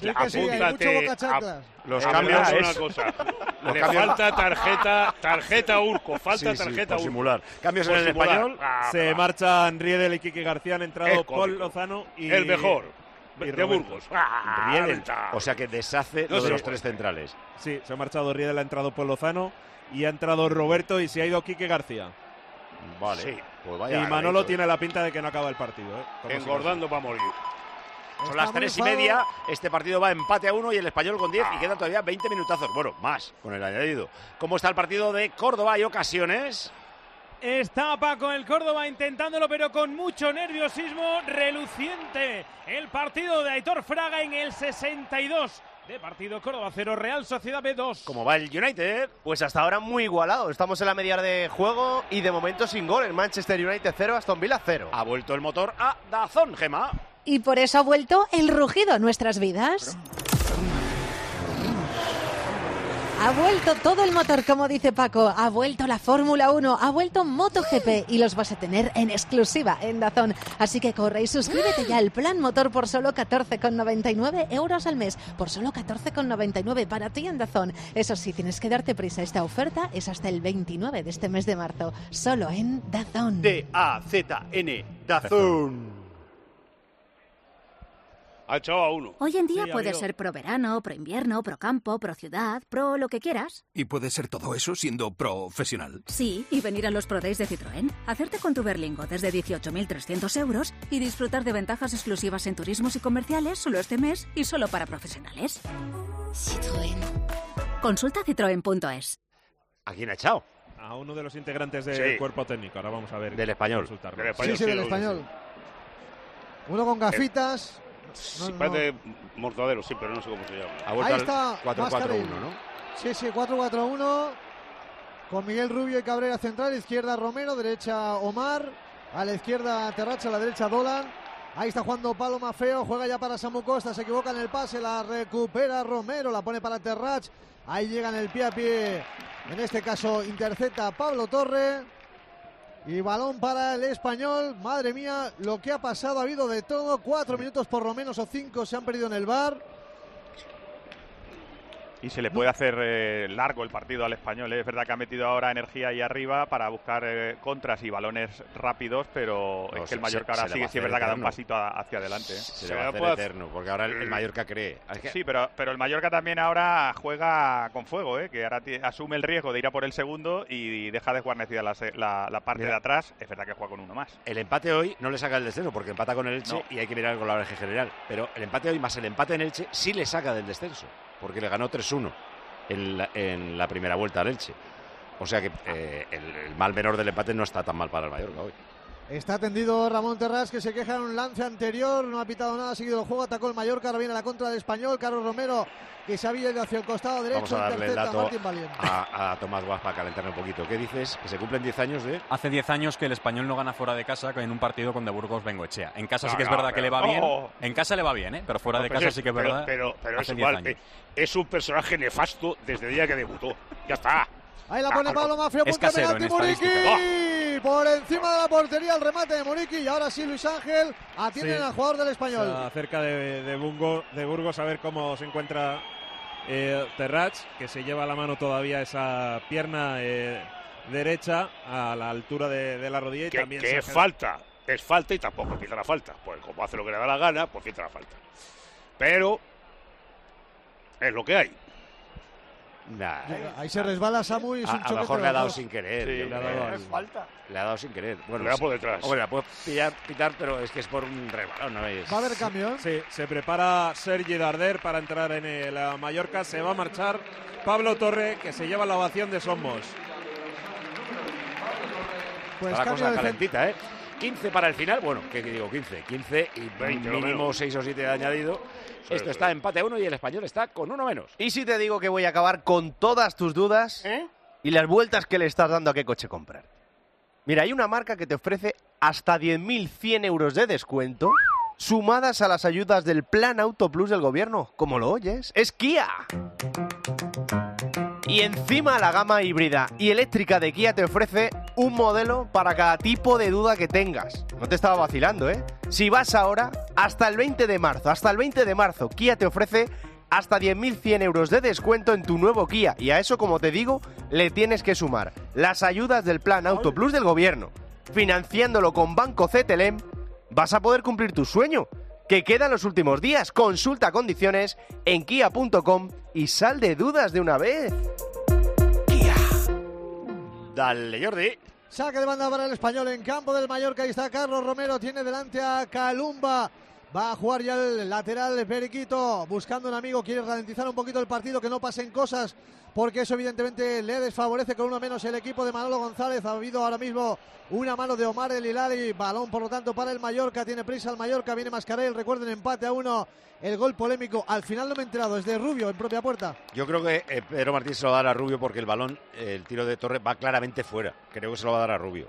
los cambios
son una cosa. Le falta tarjeta Urco, tarjeta Urco.
Simular. Cambios en el español.
Se marchan Riedel y Quique García, han entrado Paul Lozano y
el mejor de Burgos.
Riedel. O sea que deshace lo de los tres centrales.
Sí, se ha marchado Riedel, ha entrado Paul Lozano y ha entrado Roberto y se ha ido Quique García.
Vale.
Sí.
Pues vaya,
y Manolo tiene la pinta de que no acaba el partido.
Engordando para morir.
Son las 3:30, este partido va empate a 1 y el Español con 10 y quedan todavía 20 minutazos. Bueno, más con el añadido. ¿Cómo está el partido de Córdoba? ¿Hay ocasiones?
Está Paco el Córdoba intentándolo, pero con mucho nerviosismo, reluciente el partido de Aitor Fraga en el 62. De partido Córdoba 0, Real Sociedad B 2.
¿Cómo va el United?
Pues hasta ahora muy igualado. Estamos en la media hora de juego y de momento sin gol. El Manchester United 0, Aston Villa 0.
Ha vuelto el motor a DAZN, Gemma.
Y por eso ha vuelto el rugido a nuestras vidas. Ha vuelto todo el motor, como dice Paco. Ha vuelto la Fórmula 1, ha vuelto MotoGP y los vas a tener en exclusiva en DAZN. Así que corre y suscríbete ya al plan motor por solo 14,99 euros al mes. Por solo 14,99 para ti en DAZN. Eso sí, tienes que darte prisa. Esta oferta es hasta el 29 de este mes de marzo. Solo en DAZN.
DAZN, DAZN. Ha echado a 1.
Hoy en día puede ser pro verano, pro invierno, pro campo, pro ciudad, pro lo que quieras.
¿Y puede ser todo eso siendo profesional?
Sí, y venir a los Pro Days de Citroën, hacerte con tu Berlingo desde 18.300 euros y disfrutar de ventajas exclusivas en turismos y comerciales solo este mes y solo para profesionales. Citroën. Consulta citroen.es.
¿A quién ha echado?
A uno de los integrantes del cuerpo técnico. Ahora vamos a ver.
Del español.
Sí, del español. Uno con gafitas.
Parece Mortadelo, sí, pero no sé cómo se llama.
Ahí está
4-4-1, ¿no?
Sí, 4-4-1. Con Miguel Rubio y Cabrera central, izquierda Romero, derecha Omar, a la izquierda Terracha, a la derecha Dolan. Ahí está jugando Pablo Maffeo, juega ya para Samu Costa, se equivoca en el pase, la recupera Romero, la pone para Terrach. Ahí llega en el pie a pie, en este caso intercepta Pablo Torre. Y balón para el español. Madre mía, lo que ha pasado, ha habido de todo. 4 minutos por lo menos o 5 se han perdido en el VAR.
Y se le puede hacer largo el partido al español. Es verdad que ha metido ahora energía ahí arriba para buscar contras y balones rápidos, pero es que el Mallorca ahora sí es verdad que da un pasito hacia adelante.
Se le va a hacer eterno, porque ahora el Mallorca cree.
Sí, pero el Mallorca también ahora juega con fuego, que ahora asume el riesgo de ir a por el segundo y deja desguarnecida la parte de atrás. Es verdad que juega con uno más.
El empate hoy no le saca el descenso, porque empata con el Elche y hay que mirar con la oreja general. Pero el empate hoy más el empate en Elche sí le saca del descenso, porque le ganó 3-1 en la primera vuelta al Elche. O sea que el mal menor del empate no está tan mal para el Mallorca hoy.
Está tendido Ramón Terrás, que se queja en un lance anterior, no ha pitado nada, ha seguido el juego, atacó el Mallorca, ahora viene la contra del español, Carlos Romero, que se había ido hacia el costado derecho.
Vamos a darle el dato
Martín
a Tomás Guas para calentarme un poquito. ¿Qué dices? ¿Que se cumplen 10 años de...?
Hace 10 años que el español no gana fuera de casa en un partido con De Burgos Bengoechea. En casa sí que es verdad que le va bien. En casa le va bien, pero fuera de casa sí que es verdad.
Pero es igual, es un personaje nefasto desde el día que debutó. Ya está.
Ahí la pone Pablo Maffeo, punto de penalti, Muriqui. Por encima de la portería el remate de Muriqui. Y ahora sí Luis Ángel atienden al jugador del español.
Está cerca de Burgos, a ver cómo se encuentra Terrach, que se lleva a la mano todavía esa pierna derecha a la altura de la rodilla. Y también
que es falta y tampoco pita la falta. Pues como hace lo que le da la gana, pues pita la falta. Pero es lo que hay.
Nah,
ahí se resbala Samu y es un choque.
A lo mejor le ha dado sin querer.
Sí,
le ha dado sin querer. Bueno,
le da por detrás.
Hombre, la puede pitar, pero es que es por un resbalón, ¿no es?
¿Va a haber cambio?
Sí, se prepara Sergi Darder para entrar en el Mallorca. Se va a marchar Pablo Torre, que se lleva la ovación de Somos.
Pues está la cosa calentita, 15 para el final. Bueno, ¿qué digo? 15 y 20, mínimo 6 o 7 de añadido. Esto está empate a 1 y el español está con uno menos.
¿Y si te digo que voy a acabar con todas tus dudas y las vueltas que le estás dando a qué coche comprar? Mira, hay una marca que te ofrece hasta 10.100 euros de descuento sumadas a las ayudas del Plan Auto Plus del gobierno. ¿Cómo lo oyes? ¡Es Kia! Y encima la gama híbrida y eléctrica de Kia te ofrece un modelo para cada tipo de duda que tengas. No te estaba vacilando, ¿eh? Si vas ahora, hasta el 20 de marzo, Kia te ofrece hasta 10.100 euros de descuento en tu nuevo Kia. Y a eso, como te digo, le tienes que sumar las ayudas del Plan Auto Plus del gobierno. Financiándolo con Banco CTLM, vas a poder cumplir tu sueño, que quedan los últimos días. Consulta condiciones en kia.com y sal de dudas de una vez. Kia.
Dale, Jordi.
Saque de banda para el Español en campo del Mallorca. Ahí está Carlos Romero, tiene delante a Calumba. Va a jugar ya el lateral Periquito, buscando un amigo, quiere ralentizar un poquito el partido, que no pasen cosas, porque eso evidentemente le desfavorece con uno menos el equipo de Manolo González. Ha habido ahora mismo una mano de Omar El Hilali, balón por lo tanto para el Mallorca, tiene prisa el Mallorca, viene Mascarell, recuerden, empate a 1, el gol polémico, al final no me he enterado, es de Rubio en propia puerta.
Yo creo que Pedro Martín se lo va a dar a Rubio porque el balón, el tiro de Torres va claramente fuera, creo que se lo va a dar a Rubio,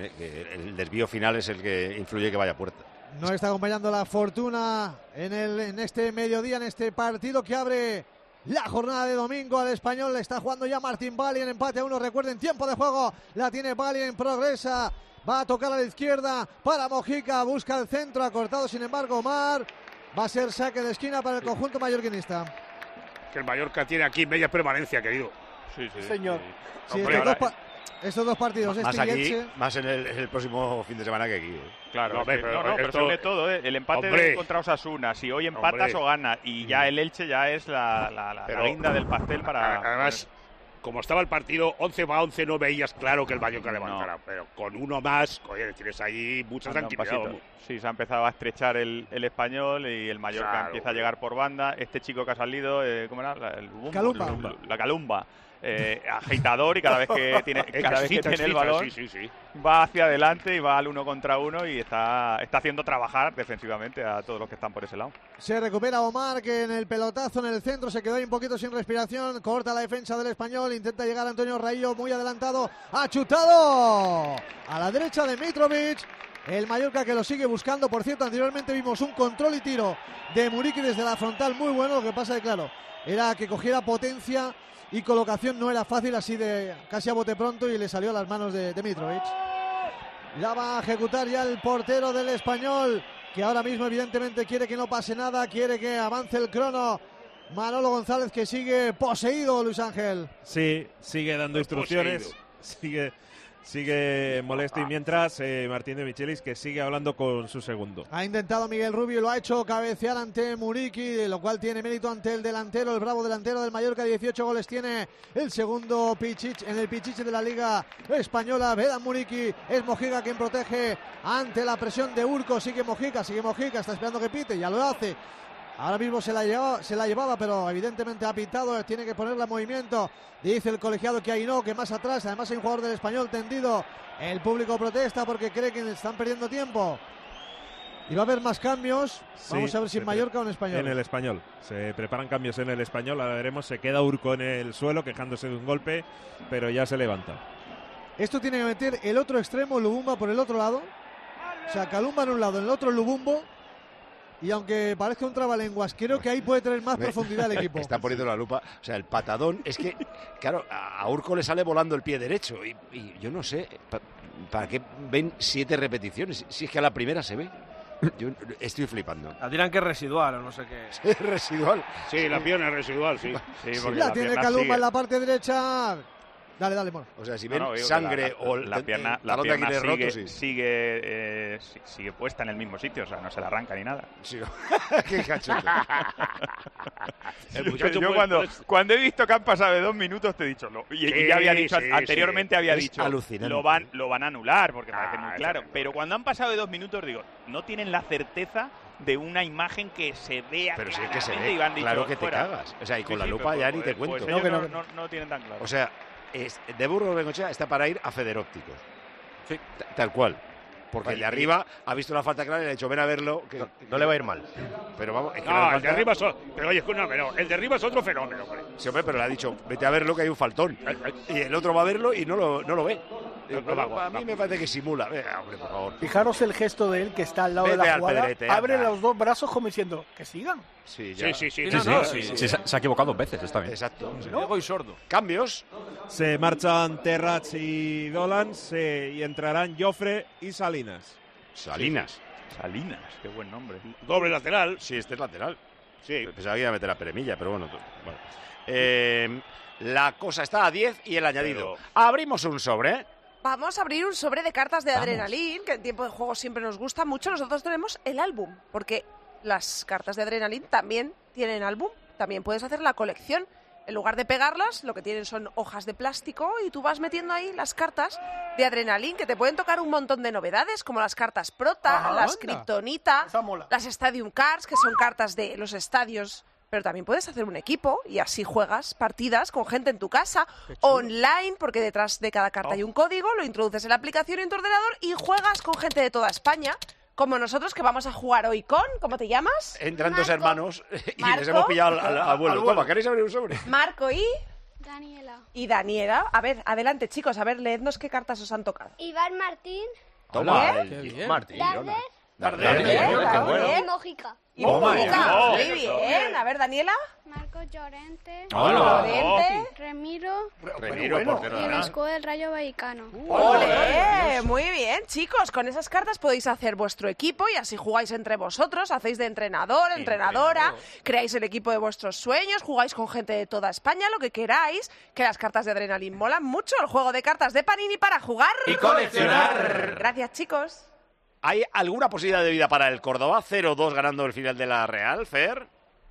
el desvío final es el que influye que vaya a puerta.
No está acompañando la fortuna en este mediodía, en este partido que abre la jornada de domingo. Al Español le está jugando ya Martín Bali en empate a 1. Recuerden, tiempo de juego, la tiene Bali en progresa. Va a tocar a la izquierda para Mojica, busca el centro, ha cortado sin embargo Omar. Va a ser saque de esquina para el conjunto mallorquinista.
Que el Mallorca tiene aquí media permanencia, querido.
Sí, señor.
Sí, estos dos partidos,
más aquí, más en el próximo fin de semana que aquí.
Claro, pero sobre todo, el empate contra Osasuna. Si hoy empatas o ganas, y ya el Elche ya es la guinda del pastel para...
Además, como estaba el partido, 11-11 no veías claro que el Mallorca levantara, pero con uno más, oye, tienes ahí mucha tranquilidad.
Sí, se ha empezado a estrechar el Español y el Mallorca empieza a llegar por banda. Este chico que ha salido, ¿cómo era? La Calumba. Agitador, y cada vez que tiene el balón va hacia adelante y va al 1 contra 1 y está haciendo trabajar defensivamente a todos los que están por ese lado.
Se recupera Omar, que en el pelotazo en el centro se quedó ahí un poquito sin respiración, corta la defensa del Español, intenta llegar Antonio Raillo muy adelantado, ha chutado a la derecha de Mitrovic. El Mallorca que lo sigue buscando. Por cierto, anteriormente vimos un control y tiro de Muriqui desde la frontal muy bueno. Lo que pasa es que, claro, era que cogiera potencia y colocación no era fácil, así de casi a bote pronto, y le salió a las manos de Mitrovic. La va a ejecutar ya el portero del Español, que ahora mismo evidentemente quiere que no pase nada, quiere que avance el crono. Manolo González, que sigue poseído, Luis Ángel.
Sí, sigue dando instrucciones, sigue molesto, y mientras Martín de Michelis, que sigue hablando con su segundo.
Ha intentado Miguel Rubio y lo ha hecho cabecear ante Muriqui, lo cual tiene mérito ante el delantero, el bravo delantero del Mallorca. 18 goles tiene el segundo Pichichi en el Pichichi de la Liga Española. Vedan Muriqui, es Mojica quien protege ante la presión de Urco. Sigue Mojica, está esperando que pite, ya lo hace. Ahora mismo se la llevaba, pero evidentemente ha pitado, tiene que ponerla en movimiento. Dice el colegiado que ahí no, que más atrás. Además hay un jugador del Español tendido. El público protesta porque cree que están perdiendo tiempo. Y va a haber más cambios. Vamos a ver si en Mallorca o en Español.
En el Español. Se preparan cambios en el Español. Ahora veremos. Se queda Urco en el suelo quejándose de un golpe, pero ya se levanta.
Esto tiene que meter el otro extremo, Lubumba, por el otro lado. O sea, Calumba en un lado, en el otro Lubumbo. Y aunque parezca un trabalenguas, creo que ahí puede tener más profundidad el equipo.
Está poniendo la lupa. O sea, el patadón es que, claro, a Urco le sale volando el pie derecho. Y yo no sé, ¿para qué ven 7 repeticiones? Si es que a la primera se ve. Yo estoy flipando.
La dirán que es residual o no sé qué.
¿Es residual?
Sí, la pierna es residual, sí.
La tiene Calumba en la parte derecha. Dale, Moro.
O sea, si ven sangre o
la pierna sigue puesta en el mismo sitio, o sea, no se la arranca ni nada.
Sí. Qué cachondo.
Yo cuando he visto que han pasado de 2 minutos te he dicho, ya había dicho anteriormente, había dicho,
alucinante.
Lo van a anular porque parece muy claro. Pero cuando han pasado de 2 minutos, digo, no tienen la certeza de una imagen que se vea.
Pero sí que se ve,
y van dicho,
claro que te cagas. O sea, y con la lupa ya ni te cuento.
No tienen tan claro.
O sea, de Burgos Bengoechea está para ir a Federópticos. Sí, tal cual. Porque el de arriba ha visto una falta clara y le ha dicho, ven a verlo. Que
no le va a ir mal.
Pero vamos, es que
el de arriba pero oye, pero el de arriba es otro fenómeno, hombre.
Sí, hombre, pero le ha dicho, vete a verlo que hay un faltón. Y el otro va a verlo y no lo ve. A mí me parece que simula. Venga, hombre, por favor.
Fijaros el gesto de él que está al lado de la jugada. Abre los dos brazos como diciendo que sigan.
Sí,
sí. Se ha equivocado 2 veces, está bien.
Exacto.
Ciego y sordo.
Cambios.
Se marchan Terrats y Dolan y entrarán Jofre y Salinas.
Salinas,
qué buen nombre.
Doble lateral.
Sí, este es lateral.
Sí.
Pensaba que iba a meter a Peremilla, pero bueno. La cosa está a 10 y el añadido. Abrimos un sobre.
Vamos a abrir un sobre de cartas de Adrenalin, que en tiempo de juego siempre nos gusta mucho. Nosotros tenemos el álbum, porque las cartas de Adrenalin también tienen álbum. También puedes hacer la colección. En lugar de pegarlas, lo que tienen son hojas de plástico y tú vas metiendo ahí las cartas de Adrenalin, que te pueden tocar un montón de novedades, como las cartas Prota, las Kryptonita, las Stadium Cards, que son cartas de los estadios. Pero también puedes hacer un equipo y así juegas partidas con gente en tu casa, online, porque detrás de cada carta hay un código, lo introduces en la aplicación en tu ordenador y juegas con gente de toda España, como nosotros, que vamos a jugar hoy con... ¿Cómo te llamas?
Entran dos hermanos y
Marco.
les hemos pillado al abuelo. Toma, ¿queréis abrir un sobre?
Marco y...
Daniela.
Y Daniela. A ver, adelante, chicos. A ver, leednos qué cartas os han tocado.
Iván Martín.
Toma,
Qué
bien.
Martín.
Darder.
Y Mojica.
Y Mojica. Muy bien. A ver, Daniela.
Marcos Llorente.
Llorente.
Remiro.
portero.
Y el escudo del Rayo Vallecano.
¡Olé! Muy bien, chicos. Con esas cartas podéis hacer vuestro equipo y así jugáis entre vosotros. Hacéis de entrenador, entrenadora, creáis el equipo de vuestros sueños, jugáis con gente de toda España, lo que queráis. Que las cartas de Adrenalin molan mucho. El juego de cartas de Panini para jugar
y coleccionar.
Gracias, chicos.
¿Hay alguna posibilidad de vida para el Córdoba? 0-2 ganando el final de la Real, Fer.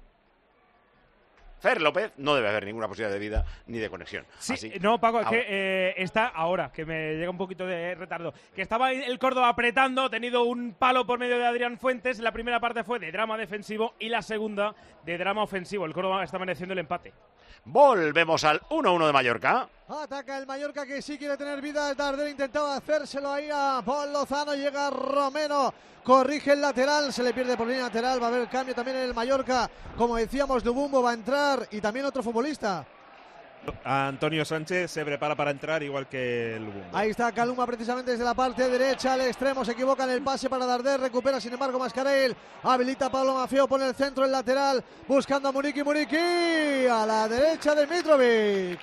Fer López, no debe haber ninguna posibilidad de vida ni de conexión.
Sí,
así.
no, Paco, es que está ahora, que me llega un poquito de retardo. Que estaba el Córdoba apretando, ha tenido un palo por medio de Adrián Fuentes. La primera parte fue de drama defensivo y la segunda de drama ofensivo. El Córdoba está mereciendo el empate.
Volvemos al 1-1 de Mallorca.
Ataca el Mallorca, que sí quiere tener vida. El Darder intentaba hacérselo ahí a Paul Lozano. Llega Romero, corrige el lateral, se le pierde por línea lateral. Va a haber cambio también en el Mallorca. Como decíamos, Lubumbo va a entrar y también otro futbolista.
Antonio Sánchez se prepara para entrar, igual que el Lubumbo.
Ahí está Caluma precisamente desde la parte derecha al extremo. Se equivoca en el pase para Darder. Recupera sin embargo Mascarell. Habilita a Pablo Maffeo. Pone el centro, el lateral. Buscando a Muriqui. Muriqui a la derecha de Mitrovic.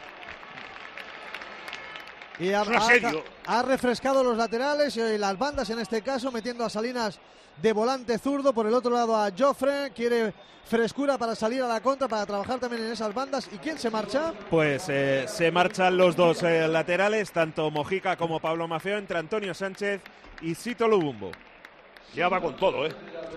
Y ha refrescado los laterales y las bandas en este caso, metiendo a Salinas de volante zurdo, por el otro lado a Jofre. Quiere frescura para salir a la contra, para trabajar también en esas bandas. ¿Y quién se marcha?
Pues se marchan los dos laterales, tanto Mojica como Pablo Maffeo, entre Antonio Sánchez y Sito Lubumbo.
Ya va con todo, ¿eh?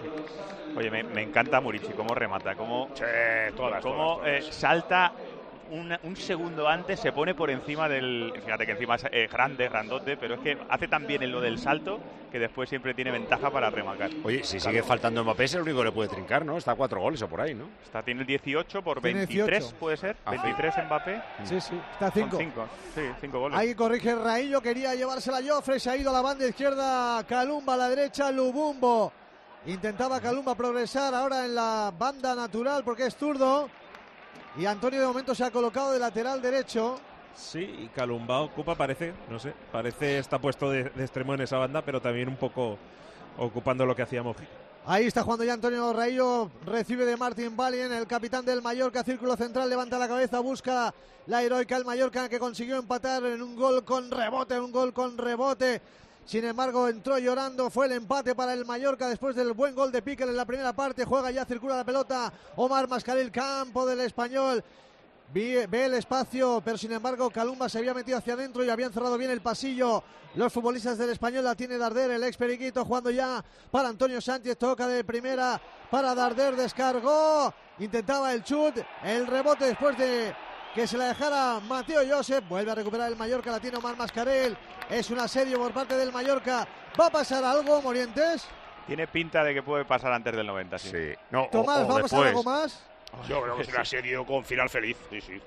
Oye, me encanta Muriqui, cómo remata, cómo
todas.
Salta un segundo antes, se pone por encima del... Fíjate que encima es grandote, pero es que hace tan bien en lo del salto que después siempre tiene ventaja para rematar.
Oye, si sigue faltando Mbappé, es el único que le puede trincar, ¿no? Está a 4 goles o por ahí, ¿no?
Tiene el 18 por
Tiene
23,
18.
¿puede ser?
Ah,
23 Mbappé.
Sí, está a 5.
5 goles.
Ahí corrige Raillo, quería llevársela Jofre, se ha ido a la banda izquierda, Calumba a la derecha, Lubumbo. Intentaba Calumba progresar ahora en la banda natural porque es zurdo. Y Antonio de momento se ha colocado de lateral derecho.
Sí, y Calumba ocupa, parece está puesto de extremo en esa banda, pero también un poco ocupando lo que hacía Mojica.
Ahí está jugando ya Antonio Raillo, recibe de Martín Valien, el capitán del Mallorca, círculo central, levanta la cabeza, busca la heroica el Mallorca, que consiguió empatar en un gol con rebote. Sin embargo, entró llorando, fue el empate para el Mallorca después del buen gol de Piquer en la primera parte. Juega ya, circula la pelota Omar Mascarell, campo del Español. Ve el espacio, pero sin embargo Calumba se había metido hacia adentro y habían cerrado bien el pasillo. Los futbolistas del Español, la tiene Darder, el ex periquito, jugando ya para Antonio Sánchez, toca de primera para Darder, descargó, intentaba el chut, el rebote después de que se la dejara Mateo Josep, vuelve a recuperar el Mallorca, la tiene Omar Mascarell, es un asedio por parte del Mallorca. ¿Va a pasar algo, Morientes?
Tiene pinta de que puede pasar antes del 90, sí.
No,
Tomás, ¿va a pasar algo más?
Yo creo que será serio con final feliz, sí.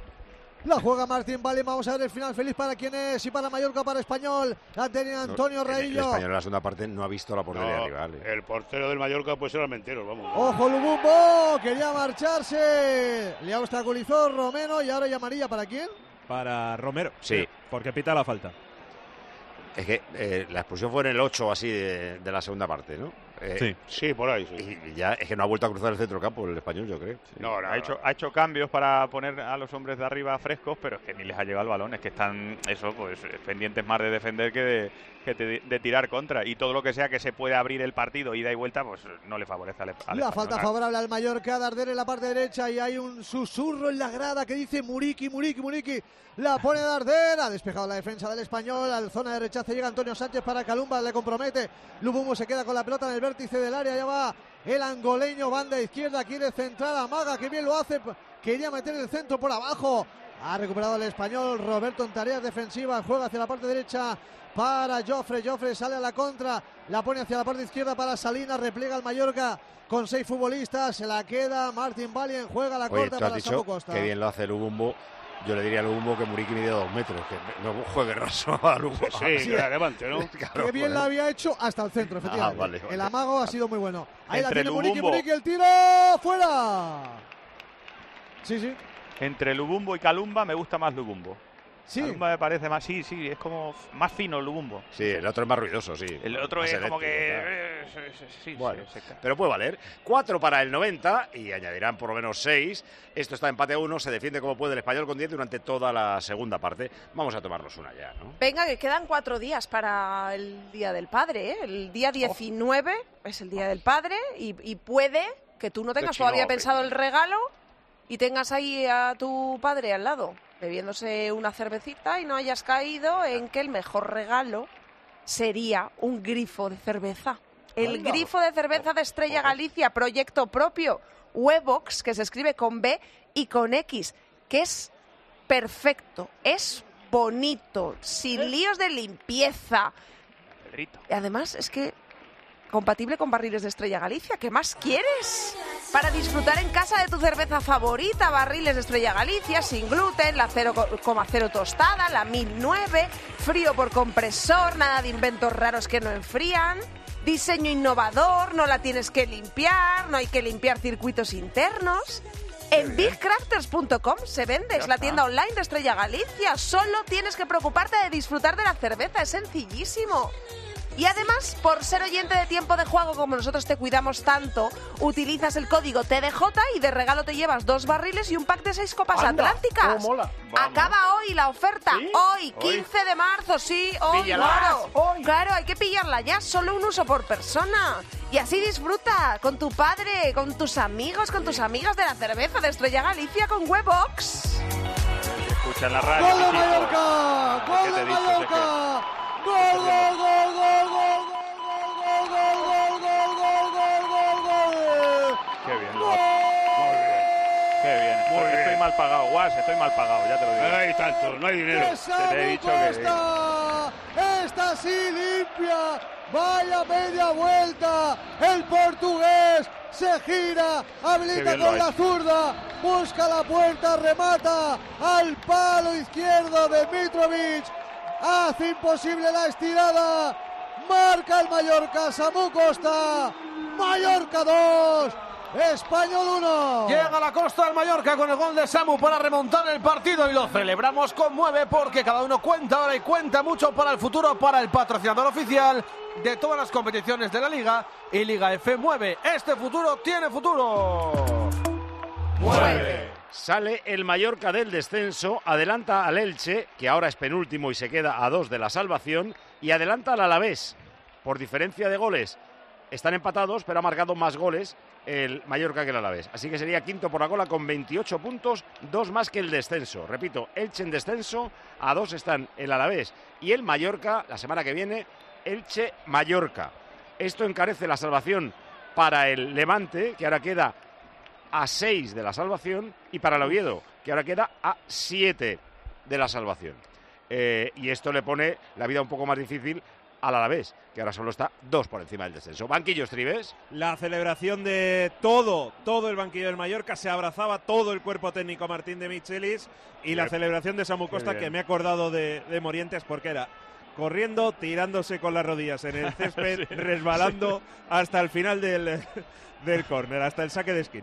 La juega Martín Valien, vamos a ver el final feliz para quién es, y para Mallorca, para Español. La tenía Antonio Raillo.
El Español en la segunda parte no ha visto la portería rival.
El portero del Mallorca puede ser Almenteros, vamos.
Ojo Lubumbo, quería marcharse, le obstaculizó Romero y ahora ya amarilla, ¿para quién?
Para Romero.
Sí.
Porque pita la falta.
Es que la expulsión fue en el 8 así de la segunda parte, ¿no?
Sí, por ahí.
Sí. Y ya es que no ha vuelto a cruzar el centro campo el español, yo creo. Sí.
No, ha hecho cambios para poner a los hombres de arriba frescos, pero es que ni les ha llegado el balón. Es que están, pues pendientes más de defender que de tirar contra. Y todo lo que sea que se pueda abrir el partido, ida y vuelta, pues no le favorece al español.
La falta favorable al Mallorca, Darder en la parte derecha y hay un susurro en la grada que dice Muriqui. La pone Darder, ha despejado la defensa del español, a la zona de rechace llega Antonio Sánchez para Kalumba, le compromete. Lubumbo se queda con la pelota en el vértice del área, ya va el angoleño, banda izquierda, quiere centrar, amaga, que bien lo hace, quería meter el centro por abajo. Ha recuperado el español, Roberto en tareas defensivas, juega hacia la parte derecha para Jofre sale a la contra, la pone hacia la parte izquierda para Salinas, replega al Mallorca con 6 futbolistas, se la queda Martin Valien, juega la corta para Samu Costa.
Que bien lo hace Lubumbo. Yo le diría a Lubumbo que Muriqui mide 2 metros, que no juegue raso a Lubumbo.
Sí, que la levante, ¿no?
Claro, que bien la había hecho hasta el centro, efectivamente.
Vale.
El amago ha sido muy bueno. Ahí
Entre
la tiene
Lubumbo.
Muriqui, el tiro fuera. Sí.
Entre Lubumbo y Kalumba me gusta más Lubumbo.
Sí.
Kalumba me parece más, sí, es como más fino Lubumbo.
Sí, el otro es más ruidoso, sí.
El otro
más
es como
eléctrico,
que...
Bueno, pero puede valer. 4 para el 90 y añadirán por lo menos 6. Esto está empate a 1, se defiende como puede el español con 10 durante toda la segunda parte. Vamos a tomarnos una ya, ¿no?
Venga, que quedan 4 días para el Día del Padre, ¿eh? El día 19 es el Día del Padre y puede que tú no tengas todavía pensado el regalo y tengas ahí a tu padre al lado, bebiéndose una cervecita y no hayas caído en que el mejor regalo sería un grifo de cerveza. El grifo de cerveza de Estrella Galicia, proyecto propio, Webox, que se escribe con B y con X, que es perfecto, es bonito, sin líos de limpieza. Y además es que compatible con barriles de Estrella Galicia. ¿Qué más quieres? Para disfrutar en casa de tu cerveza favorita, barriles de Estrella Galicia, sin gluten, la 0,0 tostada, la 1009, frío por compresor, nada de inventos raros que no enfrían, diseño innovador, no la tienes que limpiar, no hay que limpiar circuitos internos. En bigcrafters.com se vende, es la tienda online de Estrella Galicia. Solo tienes que preocuparte de disfrutar de la cerveza, es sencillísimo. Y además, por ser oyente de Tiempo de Juego, como nosotros te cuidamos tanto, utilizas el código TDJ y de regalo te llevas 2 barriles y un pack de 6 copas atlánticas.
¡Cómo mola!
Acaba hoy la oferta. ¿Sí? Hoy, 15 de marzo, sí, hoy, claro. Claro, hay que pillarla ya, solo un uso por persona. Y así disfruta con tu padre, con tus amigos, con tus amigas de la cerveza de Estrella Galicia con Webox.
Escucha en la radio.
¡Gol de Mallorca! ¡Gol de Mallorca! ¡Gol, gol, gol, gol, gol, gol!
¡Qué bien lo hace! Muy bien. ¡Qué bien! Porque estoy mal pagado, Guas, estoy mal pagado, ya te lo digo.
No hay tanto, no hay dinero.
Te he dicho que...
¡Esta sí limpia! ¡Vaya media vuelta! El portugués se gira, habilita con la zurda, busca la puerta, remata al palo izquierdo de Mitrovic. Hace imposible la estirada. Marca el Mallorca, Samu Costa. Mallorca 2, Español 1.
Llega la costa del Mallorca con el gol de Samu para remontar el partido y lo celebramos con 9 porque cada uno cuenta ahora y cuenta mucho para el futuro, para el patrocinador oficial de todas las competiciones de la Liga y Liga F. Mueve. Este futuro tiene futuro.
¡Mueve! Sale el Mallorca del descenso, adelanta al Elche, que ahora es penúltimo y se queda a 2 de la salvación, y adelanta al Alavés, por diferencia de goles. Están empatados, pero ha marcado más goles el Mallorca que el Alavés. Así que sería quinto por la cola con 28 puntos, 2 más que el descenso. Repito, Elche en descenso, a 2 están el Alavés y el Mallorca. La semana que viene, Elche-Mallorca. Esto encarece la salvación para el Levante, que ahora queda a 6 de la salvación, y para el Oviedo, que ahora queda a 7 de la salvación. Y esto le pone la vida un poco más difícil al Alavés, que ahora solo está 2 por encima del descenso. Banquillo, Estribes.
La celebración de todo el banquillo del Mallorca, se abrazaba todo el cuerpo técnico Martín de Michelis, y la celebración de Samu Costa, que me he acordado de Morientes, porque era corriendo, tirándose con las rodillas en el césped, resbalando hasta el final del córner, hasta el saque de esquina.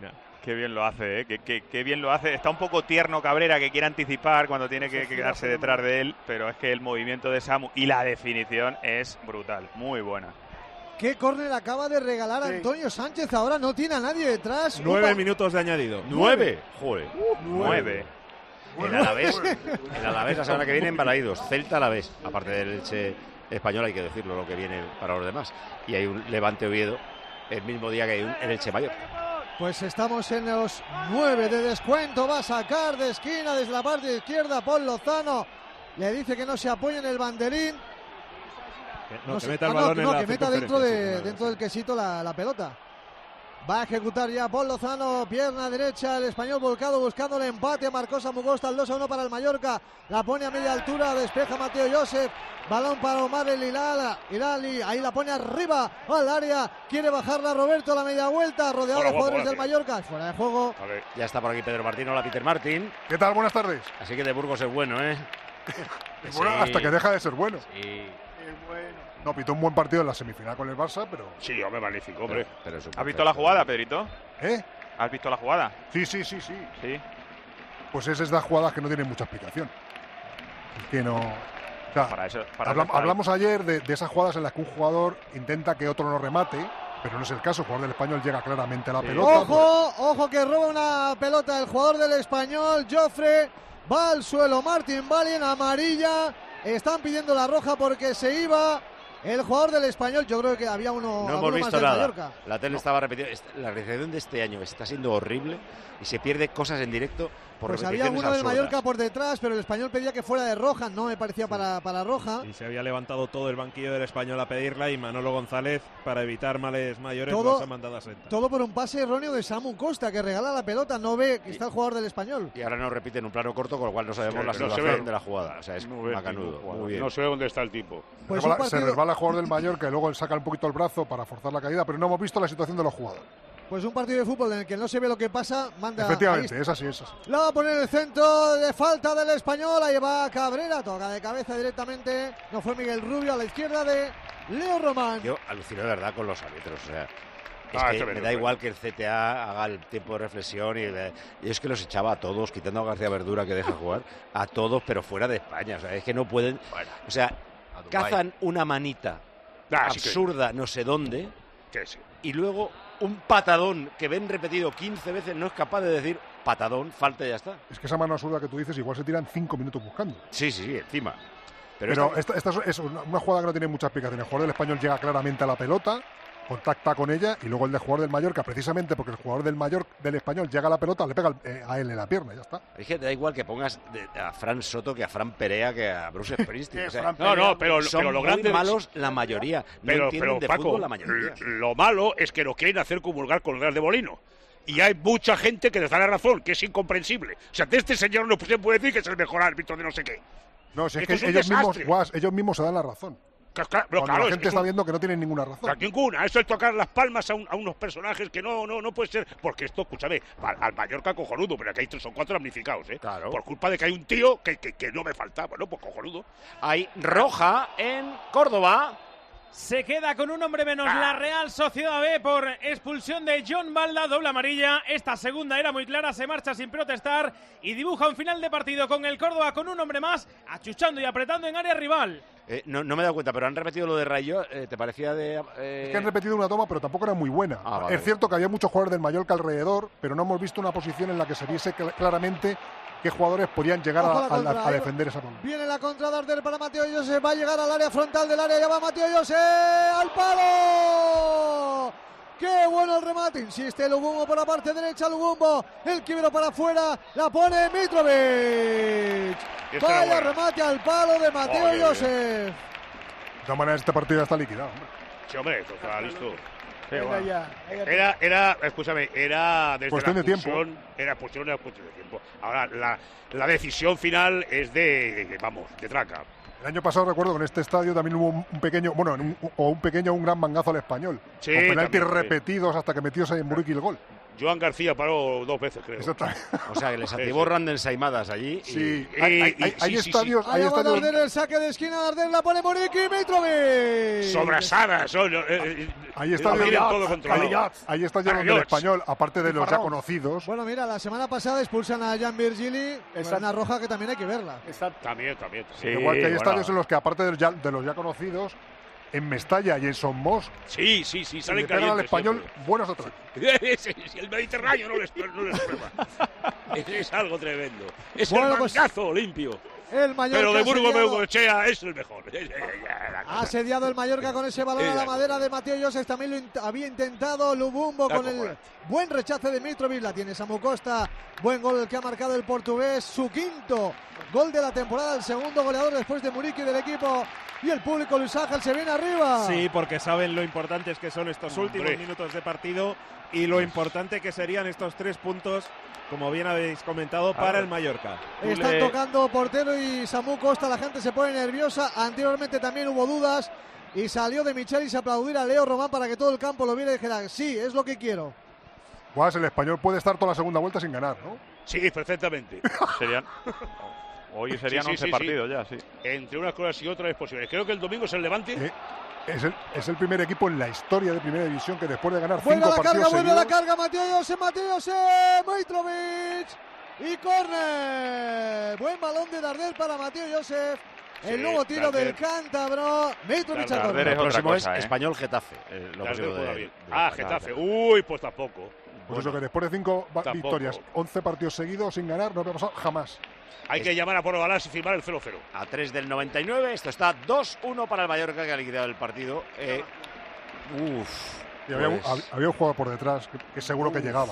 Qué bien lo hace, ¿eh? Qué bien lo hace. Está un poco tierno Cabrera, que quiere anticipar cuando tiene que quedarse detrás de él, pero es que el movimiento de Samu y la definición es brutal, muy buena.
¿Qué córner acaba de regalar Antonio Sánchez? Ahora no tiene a nadie detrás.
9 minutos de añadido.
9. Joder.
9.
El Alavés la semana que viene en Balaídos. Celta Alavés. Aparte del Elche Español, hay que decirlo, lo que viene para los demás. Y hay un Levante Oviedo el mismo día que hay un Elche Mallorca.
Pues estamos en los 9 de descuento. Va a sacar de esquina desde la parte izquierda Paul Lozano. Le dice que no se apoye en el banderín.
Que meta el balón
que meta dentro del quesito la pelota. Va a ejecutar ya Paul Lozano, pierna derecha, el español volcado buscando el empate. Marcó Samu Costa, el 2-1 para el Mallorca. La pone a media altura, despeja Mateo Joseph. Balón para Omar el Hilali, ahí la pone arriba al área. Quiere bajarla Roberto a la media vuelta, rodeado de jugadores del Mallorca. Fuera de juego.
Ya está por aquí Pedro Martín. Hola, Peter Martín.
¿Qué tal? Buenas tardes.
Así que de Burgos es bueno, ¿eh?
Bueno,
sí.
Hasta que deja de ser bueno.
Sí.
No, pitó un buen partido en la semifinal con el Barça, pero...
Sí, hombre, magnífico, hombre.
Pero
¿Has visto la jugada, Pedrito?
¿Eh?
¿Has visto la jugada?
Sí.
Sí.
Pues es de las jugadas que no tienen mucha explicación. Es que no... O sea, hablamos ayer de esas jugadas en las que un jugador intenta que otro no remate, pero no es el caso. El jugador del Español llega claramente a la pelota.
Ojo que roba una pelota el jugador del Español, Jofre. Va al suelo Martín Valien, amarilla. Están pidiendo la roja porque se iba el jugador del Español. Yo creo que había uno.
No hemos visto nada.
Mallorca.
La tele estaba repetida. La realización de este año está siendo horrible y se pierde cosas en directo por
pues
repeticiones
había uno del
absurdas.
Mallorca por detrás, pero el Español pedía que fuera de roja. No me parecía para roja.
Y se había levantado todo el banquillo del Español a pedirla y Manolo González, para evitar males mayores, los ha mandado a sentar.
Todo por un pase erróneo de Samu Costa, que regala la pelota. No ve que está el jugador del Español.
Y ahora nos repiten un plano corto, con lo cual no sabemos la situación de la jugada. O sea, es macanudo. Muy bien.
No sé dónde está el tipo.
Pues
se resbala el jugador del Mallorca y luego él saca un poquito el brazo para forzar la caída, pero no hemos visto la situación de los jugadores.
Pues un partido de fútbol en el que no se ve lo que pasa, manda.
Efectivamente, es así.
La va a poner en el centro de falta del Español. Ahí va Cabrera, toca de cabeza directamente. No fue Miguel Rubio, a la izquierda de Leo Román.
Yo alucino de verdad con los árbitros. O sea, es que me da igual que el CTA haga el tiempo de reflexión y es que los echaba a todos, quitando a García Verdura, que deja jugar, a todos, pero fuera de España. O sea, es que no pueden. O sea, cazan una manita absurda, no sé dónde, y luego un patadón que ven repetido 15 veces, no es capaz de decir patadón, falta y ya está.
Es que esa mano absurda que tú dices, igual se tiran 5 minutos buscando.
Sí, encima.
Pero esta es una jugada que no tiene mucha explicación. El jugador del Español llega claramente a la pelota, contacta con ella, y luego el del jugador del Mallorca, precisamente porque el jugador del Español llega a la pelota, le pega a él en la pierna, ya está.
Es que te da igual que pongas a Fran Soto, que a Fran Perea, que a Bruce Springsteen. O sea,
pero lo grande
malos la mayoría. No entienden de
Paco,
fútbol la mayoría.
Lo malo es que lo quieren hacer comulgar con el Real de Molino. Y hay mucha gente que les da la razón, que es incomprensible. O sea, de este señor no se puede decir que es el mejor árbitro de no sé qué.
No, si es que ellos mismos se dan la razón. Cuando la gente está viendo que no tienen ninguna razón.
Ninguna. Eso es tocar las palmas a unos personajes que no puede ser. Porque esto, escúchame, al Mallorca cojonudo, pero aquí hay 3 o 4 damnificados, ¿eh?
Claro.
Por culpa de que hay un tío que no me faltaba, ¿no? Pues cojonudo.
Hay roja en Córdoba.
Se queda con un hombre menos la Real Sociedad B por expulsión de John Balda, doble amarilla. Esta segunda era muy clara, se marcha sin protestar y dibuja un final de partido con el Córdoba con un hombre más, achuchando y apretando en área rival.
No me he dado cuenta, pero han repetido lo de Rayo. ¿Te parecía de...?
Es que han repetido una toma, pero tampoco era muy buena.
Vale.
Es cierto que había muchos jugadores del Mallorca alrededor, pero no hemos visto una posición en la que se viese claramente qué jugadores podían llegar a defender esa toma.
Viene la contra de Arder para Mateo Joseph, va a llegar al área frontal del área, ya va Mateo Joseph, ¡al palo! ¡Qué bueno el remate! Insiste Lugumbo por la parte derecha, Lugumbo, el quiebro para afuera, la pone Mitrovic. Vaya remate al palo de Mateo Joseph.
De todas maneras, este partido ya está liquidado, hombre.
Sí, hombre, esto está listo.
Escúchame,
era desde
cuestión
la
de tiempo.
Era cuestión de tiempo. Ahora, la decisión final es de traca.
El año pasado recuerdo que en este estadio también hubo un gran mangazo al Español.
Sí,
con penaltis
también,
repetidos hasta que metió en Muriqui el gol.
Joan García paró 2 veces, creo.
Exactamente.
O sea, que les atiborran de ensaimadas allí.
Sí, hay estadios.
Ahí va Darder, el saque de esquina, Darder la pone Muriqui, Mitrovic.
sobrasadas.
Ahí está
todo controlado.
Ahí está ya el Español, aparte de los ya conocidos.
Bueno, mira, la semana pasada expulsan a Jan Virgili, una roja que también hay que verla.
También.
Sí, igual que hay estadios en los que, aparte de los ya conocidos, en Mestalla y en Somos,
sí, salen calientes.
Al Español buenos otros.
Si el Mediterráneo no les prueba. Es algo tremendo. Es el mangazo limpio.
El Mallorca
pero de Burgos Bengoechea es el mejor.
Ha asediado el Mallorca con ese balón a la madera de Mateo Joseph. También lo había intentado Lubumbo con el buen rechace de Mitrovic. La tiene Samu Costa. Buen gol el que ha marcado el portugués. Su quinto gol de la temporada. El segundo goleador después de Muriqui del equipo. Y el público Luis Ángel se viene arriba.
Sí, porque saben lo importantes que son estos últimos minutos de partido y lo importante que serían estos 3 puntos, como bien habéis comentado, para el Mallorca.
Están tocando portero y Samu Costa, la gente se pone nerviosa. Anteriormente también hubo dudas y salió de Michelis a aplaudir a Leo Román para que todo el campo lo viera y dijera, sí, es lo que quiero.
Pues el Español puede estar toda la segunda vuelta sin ganar, ¿no?
Sí, perfectamente.
Hoy serían 11 partidos ya, sí.
Entre unas cosas y otras es posible. Creo que el domingo es el Levante.
Es el primer equipo en la historia de Primera División que después de ganar 5 partidos seguidos...
Vuelve a la carga, Mateo Joseph, Mitrovic y córner. Buen balón de Darder para Mateo Joseph. El nuevo tiro del cántabro. Mitrovic al córner.
El próximo es Español-Getafe.
Getafe. Uy, pues tampoco.
Pues eso que después de 5 victorias, 11 partidos seguidos sin ganar, no había pasado jamás.
Hay que llamar a Poro Galás y firmar el 0-0.
A 3 del 99, esto está 2-1 para el Mallorca, que ha liquidado el partido.
Y había un jugador por detrás que seguro que llegaba.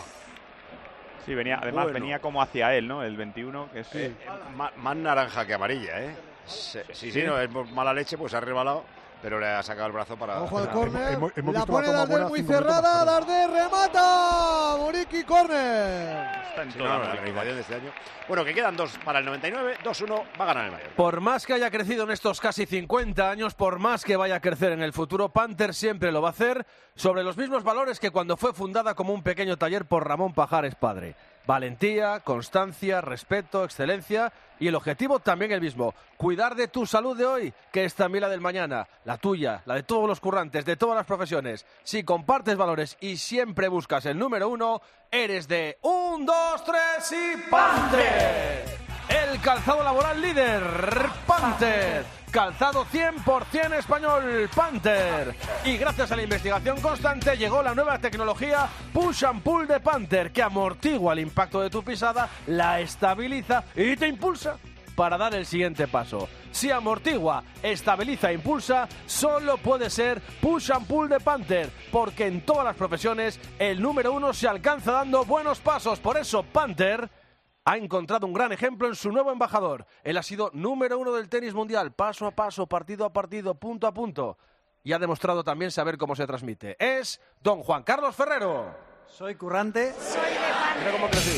Sí, venía como hacia él, ¿no? El 21, que es...
Más naranja que amarilla, ¿eh? Sí, no, es mala leche, pues ha rebalado, pero le ha sacado el brazo para...
Ojo al córner, la pone Darder muy cerrada, Darder remata, Muriqui, córner.
Está en toda la organización de este año. Bueno, que quedan 2 para el 99, 2-1, va a ganar el Mallorca.
Por más que haya crecido en estos casi 50 años, por más que vaya a crecer en el futuro, Panther siempre lo va a hacer sobre los mismos valores que cuando fue fundada como un pequeño taller por Ramón Pajares padre. Valentía, constancia, respeto, excelencia y el objetivo también el mismo. Cuidar de tu salud de hoy, que es también la del mañana, la tuya, la de todos los currantes, de todas las profesiones. Si compartes valores y siempre buscas el número 1, eres de 1, 2, 3 y Panther. El calzado laboral líder, Panther. Calzado 100% español, Panther. Y gracias a la investigación constante llegó la nueva tecnología Push and Pull de Panther, que amortigua el impacto de tu pisada, la estabiliza y te impulsa para dar el siguiente paso. Si amortigua, estabiliza e impulsa, solo puede ser Push and Pull de Panther, porque en todas las profesiones el número 1 se alcanza dando buenos pasos. Por eso Panther ha encontrado un gran ejemplo en su nuevo embajador. Él ha sido número 1 del tenis mundial, paso a paso, partido a partido, punto a punto. Y ha demostrado también saber cómo se transmite. Es don Juan Carlos Ferrero.
Soy currante.
Mira cómo ha crecido.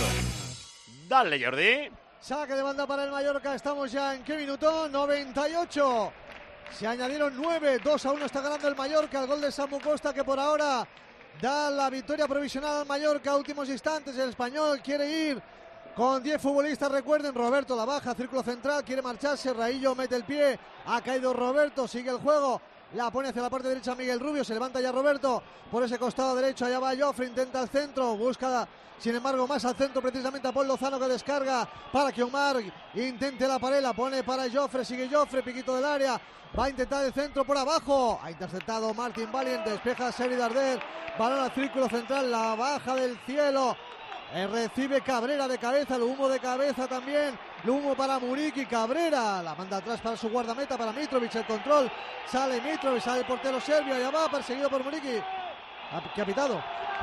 Dale, Jordi.
Saque de banda para el Mallorca. Estamos ya en ¿qué minuto? 98. Se añadieron 9. 2-1 está ganando el Mallorca. El gol de Samu Costa, que por ahora da la victoria provisional al Mallorca. Últimos instantes. El Español quiere ir con 10 futbolistas, recuerden, Roberto la baja, círculo central, quiere marcharse, Raillo mete el pie, ha caído Roberto, sigue el juego, la pone hacia la parte derecha Miguel Rubio, se levanta ya Roberto, por ese costado derecho, allá va Joffre, intenta el centro, busca, sin embargo, más al centro precisamente a Paul Lozano, que descarga para que Omar intente la pared, la pone para Joffre, sigue Joffre, piquito del área, va a intentar el centro por abajo, ha interceptado Martin Valiant, despeja a Seri Darder, balón al círculo central, la baja del cielo. Recibe Cabrera de cabeza, lo humo de cabeza también, lo humo para Muriqui, Cabrera la manda atrás para su guardameta, para Mitrovic, el control, sale Mitrovic, sale el portero serbio, allá va, perseguido por Muriqui, que ha pitado,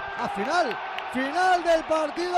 final del partido,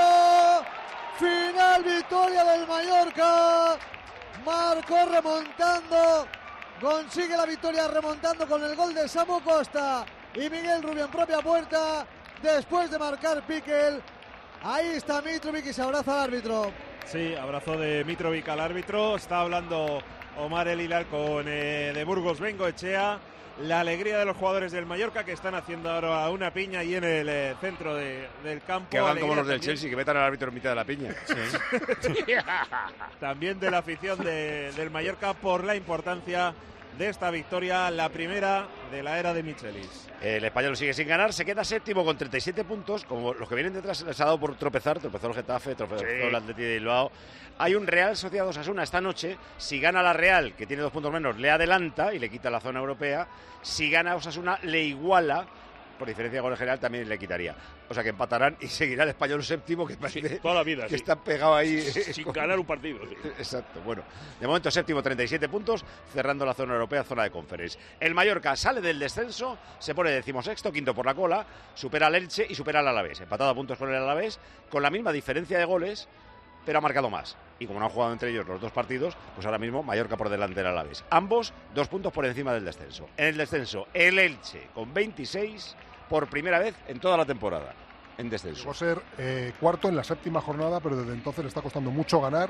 final, victoria del Mallorca, marcó remontando, consigue la victoria remontando con el gol de Samu Costa y Miguel Rubio en propia puerta, después de marcar Piquel. Ahí está Mitrovic y se abraza al árbitro.
Sí, abrazo de Mitrovic al árbitro. Está hablando Omar El Hilal con de Burgos Bengoechea. La alegría de los jugadores del Mallorca, que están haciendo ahora una piña ahí en el centro del campo.
Que hagan como los del Chelsea, que metan al árbitro en mitad de la piña. Sí.
También de la afición del Mallorca por la importancia de esta victoria, la primera de la era de Michelis.
El español sigue sin ganar, se queda séptimo con 37 puntos. Como los que vienen detrás les ha dado por tropezar, tropezó el Getafe, tropezó el Atleti de Bilbao. Hay un Real Sociedad Osasuna esta noche. Si gana la Real, que tiene 2 puntos menos, le adelanta y le quita la zona europea. Si gana Osasuna, le iguala. Por diferencia de gol general también le quitaría. O sea que empatarán y seguirá el español séptimo, que parece
toda la vida,
que está pegado ahí.
Sin ganar un partido.
Exacto. Bueno, de momento séptimo, 37 puntos, cerrando la zona europea, zona de Conference. El Mallorca sale del descenso, se pone 16º, quinto por la cola, supera al Elche y supera al Alavés. Empatado a puntos con el Alavés, con la misma diferencia de goles, pero ha marcado más. Y como no han jugado entre ellos los dos partidos, pues ahora mismo Mallorca por delante del Alavés. Ambos 2 puntos por encima del descenso. En el descenso, el Elche con 26, por primera vez en toda la temporada, en descenso.
Va a ser cuarto en la séptima jornada, pero desde entonces le está costando mucho ganar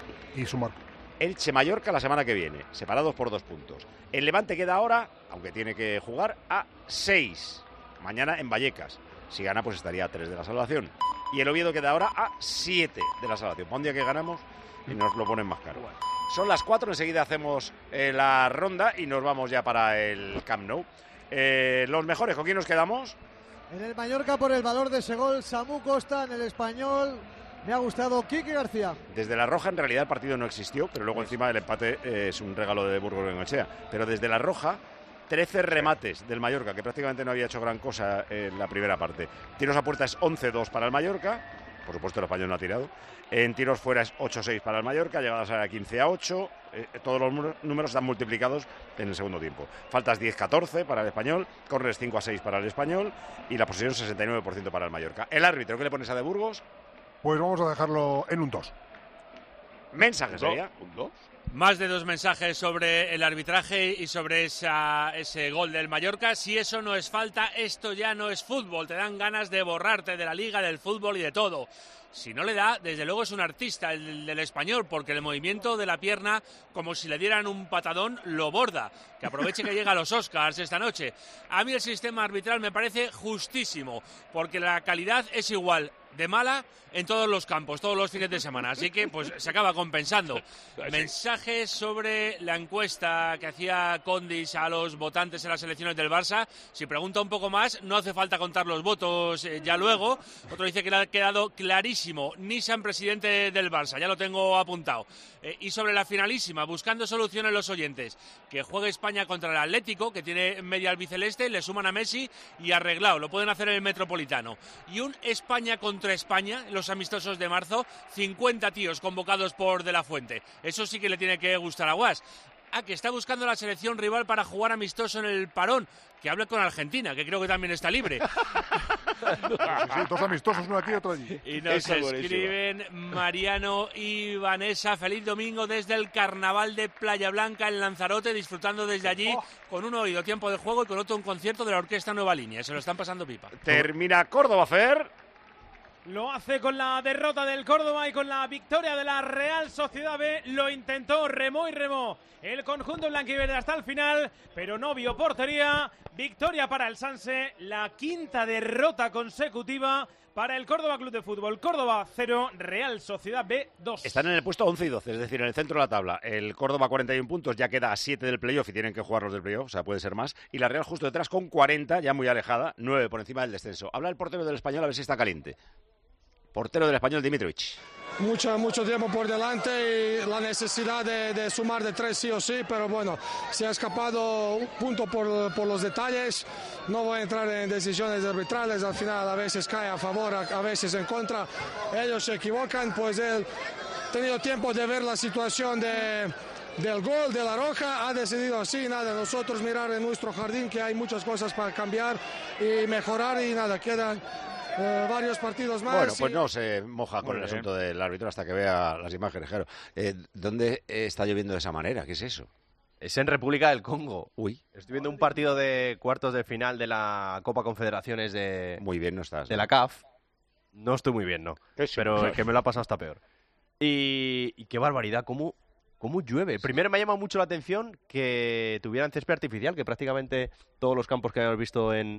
y sumar.
Elche-Mallorca la semana que viene, separados por 2 puntos. El Levante queda ahora, aunque tiene que jugar, a 6. Mañana en Vallecas. Si gana, pues estaría a 3 de la salvación. Y el Oviedo queda ahora a 7 de la salvación. Un día que ganamos y nos lo ponen más caro. Son las 4, enseguida hacemos la ronda y nos vamos ya para el Camp Nou. Los mejores, ¿con quién nos quedamos?
En el Mallorca, por el valor de ese gol, Samu Costa. En el Español me ha gustado Quique García.
Desde la roja en realidad el partido no existió, pero luego encima el empate es un regalo de Burgos Bengoechea. Pero desde la roja, 13 remates del Mallorca, que prácticamente no había hecho gran cosa en la primera parte. Tiros a puerta es 11-2 para el Mallorca. Por supuesto el español no ha tirado. En tiros fuera es 8-6 para el Mallorca, llegadas a 15-8. Todos los números están multiplicados en el segundo tiempo. Faltas 10-14 para el español, corners 5-6 para el español y la posesión 69% para el Mallorca. El árbitro, ¿qué le pones a de Burgos?
Pues vamos a dejarlo en un 2.
Mensajes, sería.
¿Un 2?
Más de 2 mensajes sobre el arbitraje y sobre ese gol del Mallorca. Si eso no es falta, esto ya no es fútbol. Te dan ganas de borrarte de la liga, del fútbol y de todo. Si no le da, desde luego es un artista el del español, porque el movimiento de la pierna, como si le dieran un patadón, lo borda. Que aproveche que llega a los Oscars esta noche. A mí el sistema arbitral me parece justísimo, porque la calidad es igual de mala en todos los campos, todos los fines de semana. Así que pues se acaba compensando. Mensajes sobre la encuesta que hacía Condis a los votantes en las elecciones del Barça. Si pregunta un poco más, no hace falta contar los votos ya luego. Otro dice que le ha quedado clarísimo. Nissan, presidente del Barça, ya lo tengo apuntado. Y sobre la finalísima, buscando soluciones los oyentes. Que juegue España contra el Atlético, que tiene media albiceleste, le suman a Messi y arreglado. Lo pueden hacer en el Metropolitano. Y un España contra España, los amistosos de marzo, 50 tíos convocados por De La Fuente. Eso sí que le tiene que gustar a Guas. Que está buscando la selección rival para jugar amistoso en el parón. Que hable con Argentina, que creo que también está libre.
Sí, 2 amistosos, uno aquí y otro allí.
Y nos escriben Mariano y Vanessa. Feliz domingo desde el Carnaval de Playa Blanca en Lanzarote, disfrutando desde allí con un oído tiempo de juego y con otro un concierto de la Orquesta Nueva Línea. Se lo están pasando pipa.
Termina Córdoba, Fer.
Lo hace con la derrota del Córdoba y con la victoria de la Real Sociedad B. Lo intentó, remó y remó el conjunto blanquiverde hasta el final, pero no vio portería. Victoria para el Sanse, la 5ª derrota consecutiva para el Córdoba Club de Fútbol. Córdoba 0, Real Sociedad B 2.
Están en el puesto 11 y 12, es decir, en el centro de la tabla. El Córdoba 41 puntos, ya queda a 7 del playoff y tienen que jugar los del playoff, o sea, puede ser más. Y la Real justo detrás con 40, ya muy alejada, 9 por encima del descenso. Habla el portero del Español, a ver si está caliente. Portero del Español, Dimitrovic.
Mucho tiempo por delante y la necesidad de sumar de 3 sí o sí, pero bueno, se ha escapado un punto por los detalles. No voy a entrar en decisiones arbitrales, al final a veces cae a favor, a veces en contra. Ellos se equivocan, pues él ha tenido tiempo de ver la situación del gol, de la roja, ha decidido así, nada, nosotros mirar en nuestro jardín que hay muchas cosas para cambiar y mejorar y nada, quedan varios partidos más.
Bueno, pues no se moja con el asunto del árbitro hasta que vea las imágenes, claro. ¿Dónde está lloviendo de esa manera? ¿Qué es eso?
Es en República del Congo.
Uy.
Estoy viendo un partido de cuartos de final de la Copa Confederaciones de...
Muy bien no estás.
De la CAF. No estoy muy bien, no. Pero que me lo ha pasado hasta peor. Y qué barbaridad, cómo llueve. Primero me ha llamado mucho la atención que tuvieran césped artificial, que prácticamente todos los campos que habíamos visto en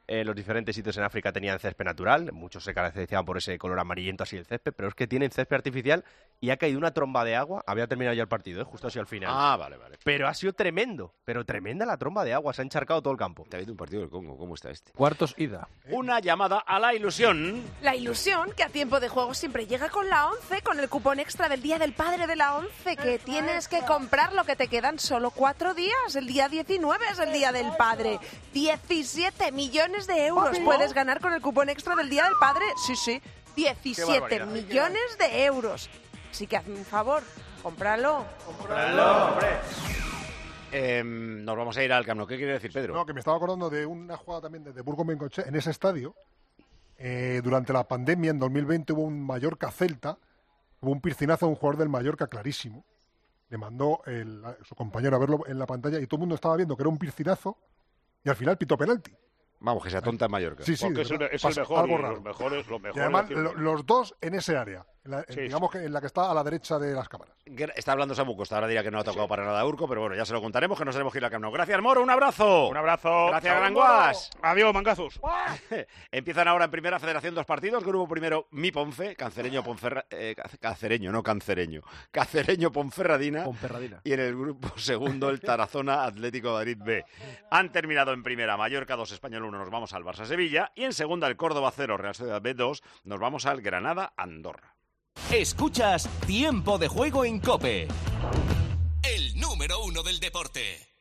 Los diferentes sitios en África tenían césped natural, muchos se caracterizaban por ese color amarillento así el césped, pero es que tienen césped artificial y ha caído una tromba de agua. Había terminado ya el partido, justo así al final.
Ah, vale.
Pero ha sido tremendo, pero tremenda la tromba de agua, se ha encharcado todo el campo.
Te ha visto un partido del Congo, ¿cómo está este?
Cuartos ida.
Una llamada a la ilusión.
La ilusión que a tiempo de juego siempre llega con la 11, con el cupón extra del Día del Padre de la 11, que tienes que comprar lo que te quedan solo 4 días. El día 19 es el Día del Padre. 17 millones de euros puedes ganar con el cupón extra del Día del Padre. Sí, 17 millones de euros. Así que hazme un favor, cómpralo.
Hombre. Nos vamos a ir al Camp Nou. ¿Qué quiere decir, Pedro?
No, que me estaba acordando de una jugada también de Burgos-Bengoechea en ese estadio. Durante la pandemia, en 2020, hubo un Mallorca-Celta, hubo un piscinazo de un jugador del Mallorca clarísimo. Le mandó su compañero a verlo en la pantalla y todo el mundo estaba viendo que era un piscinazo y al final pitó penalti.
Vamos, que se atonta en Mallorca.
Sí,
porque es el mejor.
Algo raro.
Los mejores,
y además, los dos en ese área, digamos que en la que está a la derecha de las cámaras.
Está hablando Samu Costa, ahora dirá que no ha tocado para nada a Urco, pero bueno, ya se lo contaremos, que nos tenemos que ir al Camp Nou. Gracias, Moro, un abrazo.
Un abrazo.
Gracias, Granguas.
Adiós, mangazos.
Empiezan ahora en Primera Federación 2 partidos. Grupo primero, Mi Ponfe, Cacereño Ponferradina. Y en el grupo segundo, el Tarazona Atlético de Madrid B. Han terminado en Primera Mallorca 2, Español 1, nos vamos al Barça-Sevilla. Y en segunda, el Córdoba 0, Real Sociedad B 2, nos vamos al Granada-Andorra.
Escuchas Tiempo de Juego en COPE. El número 1 del deporte.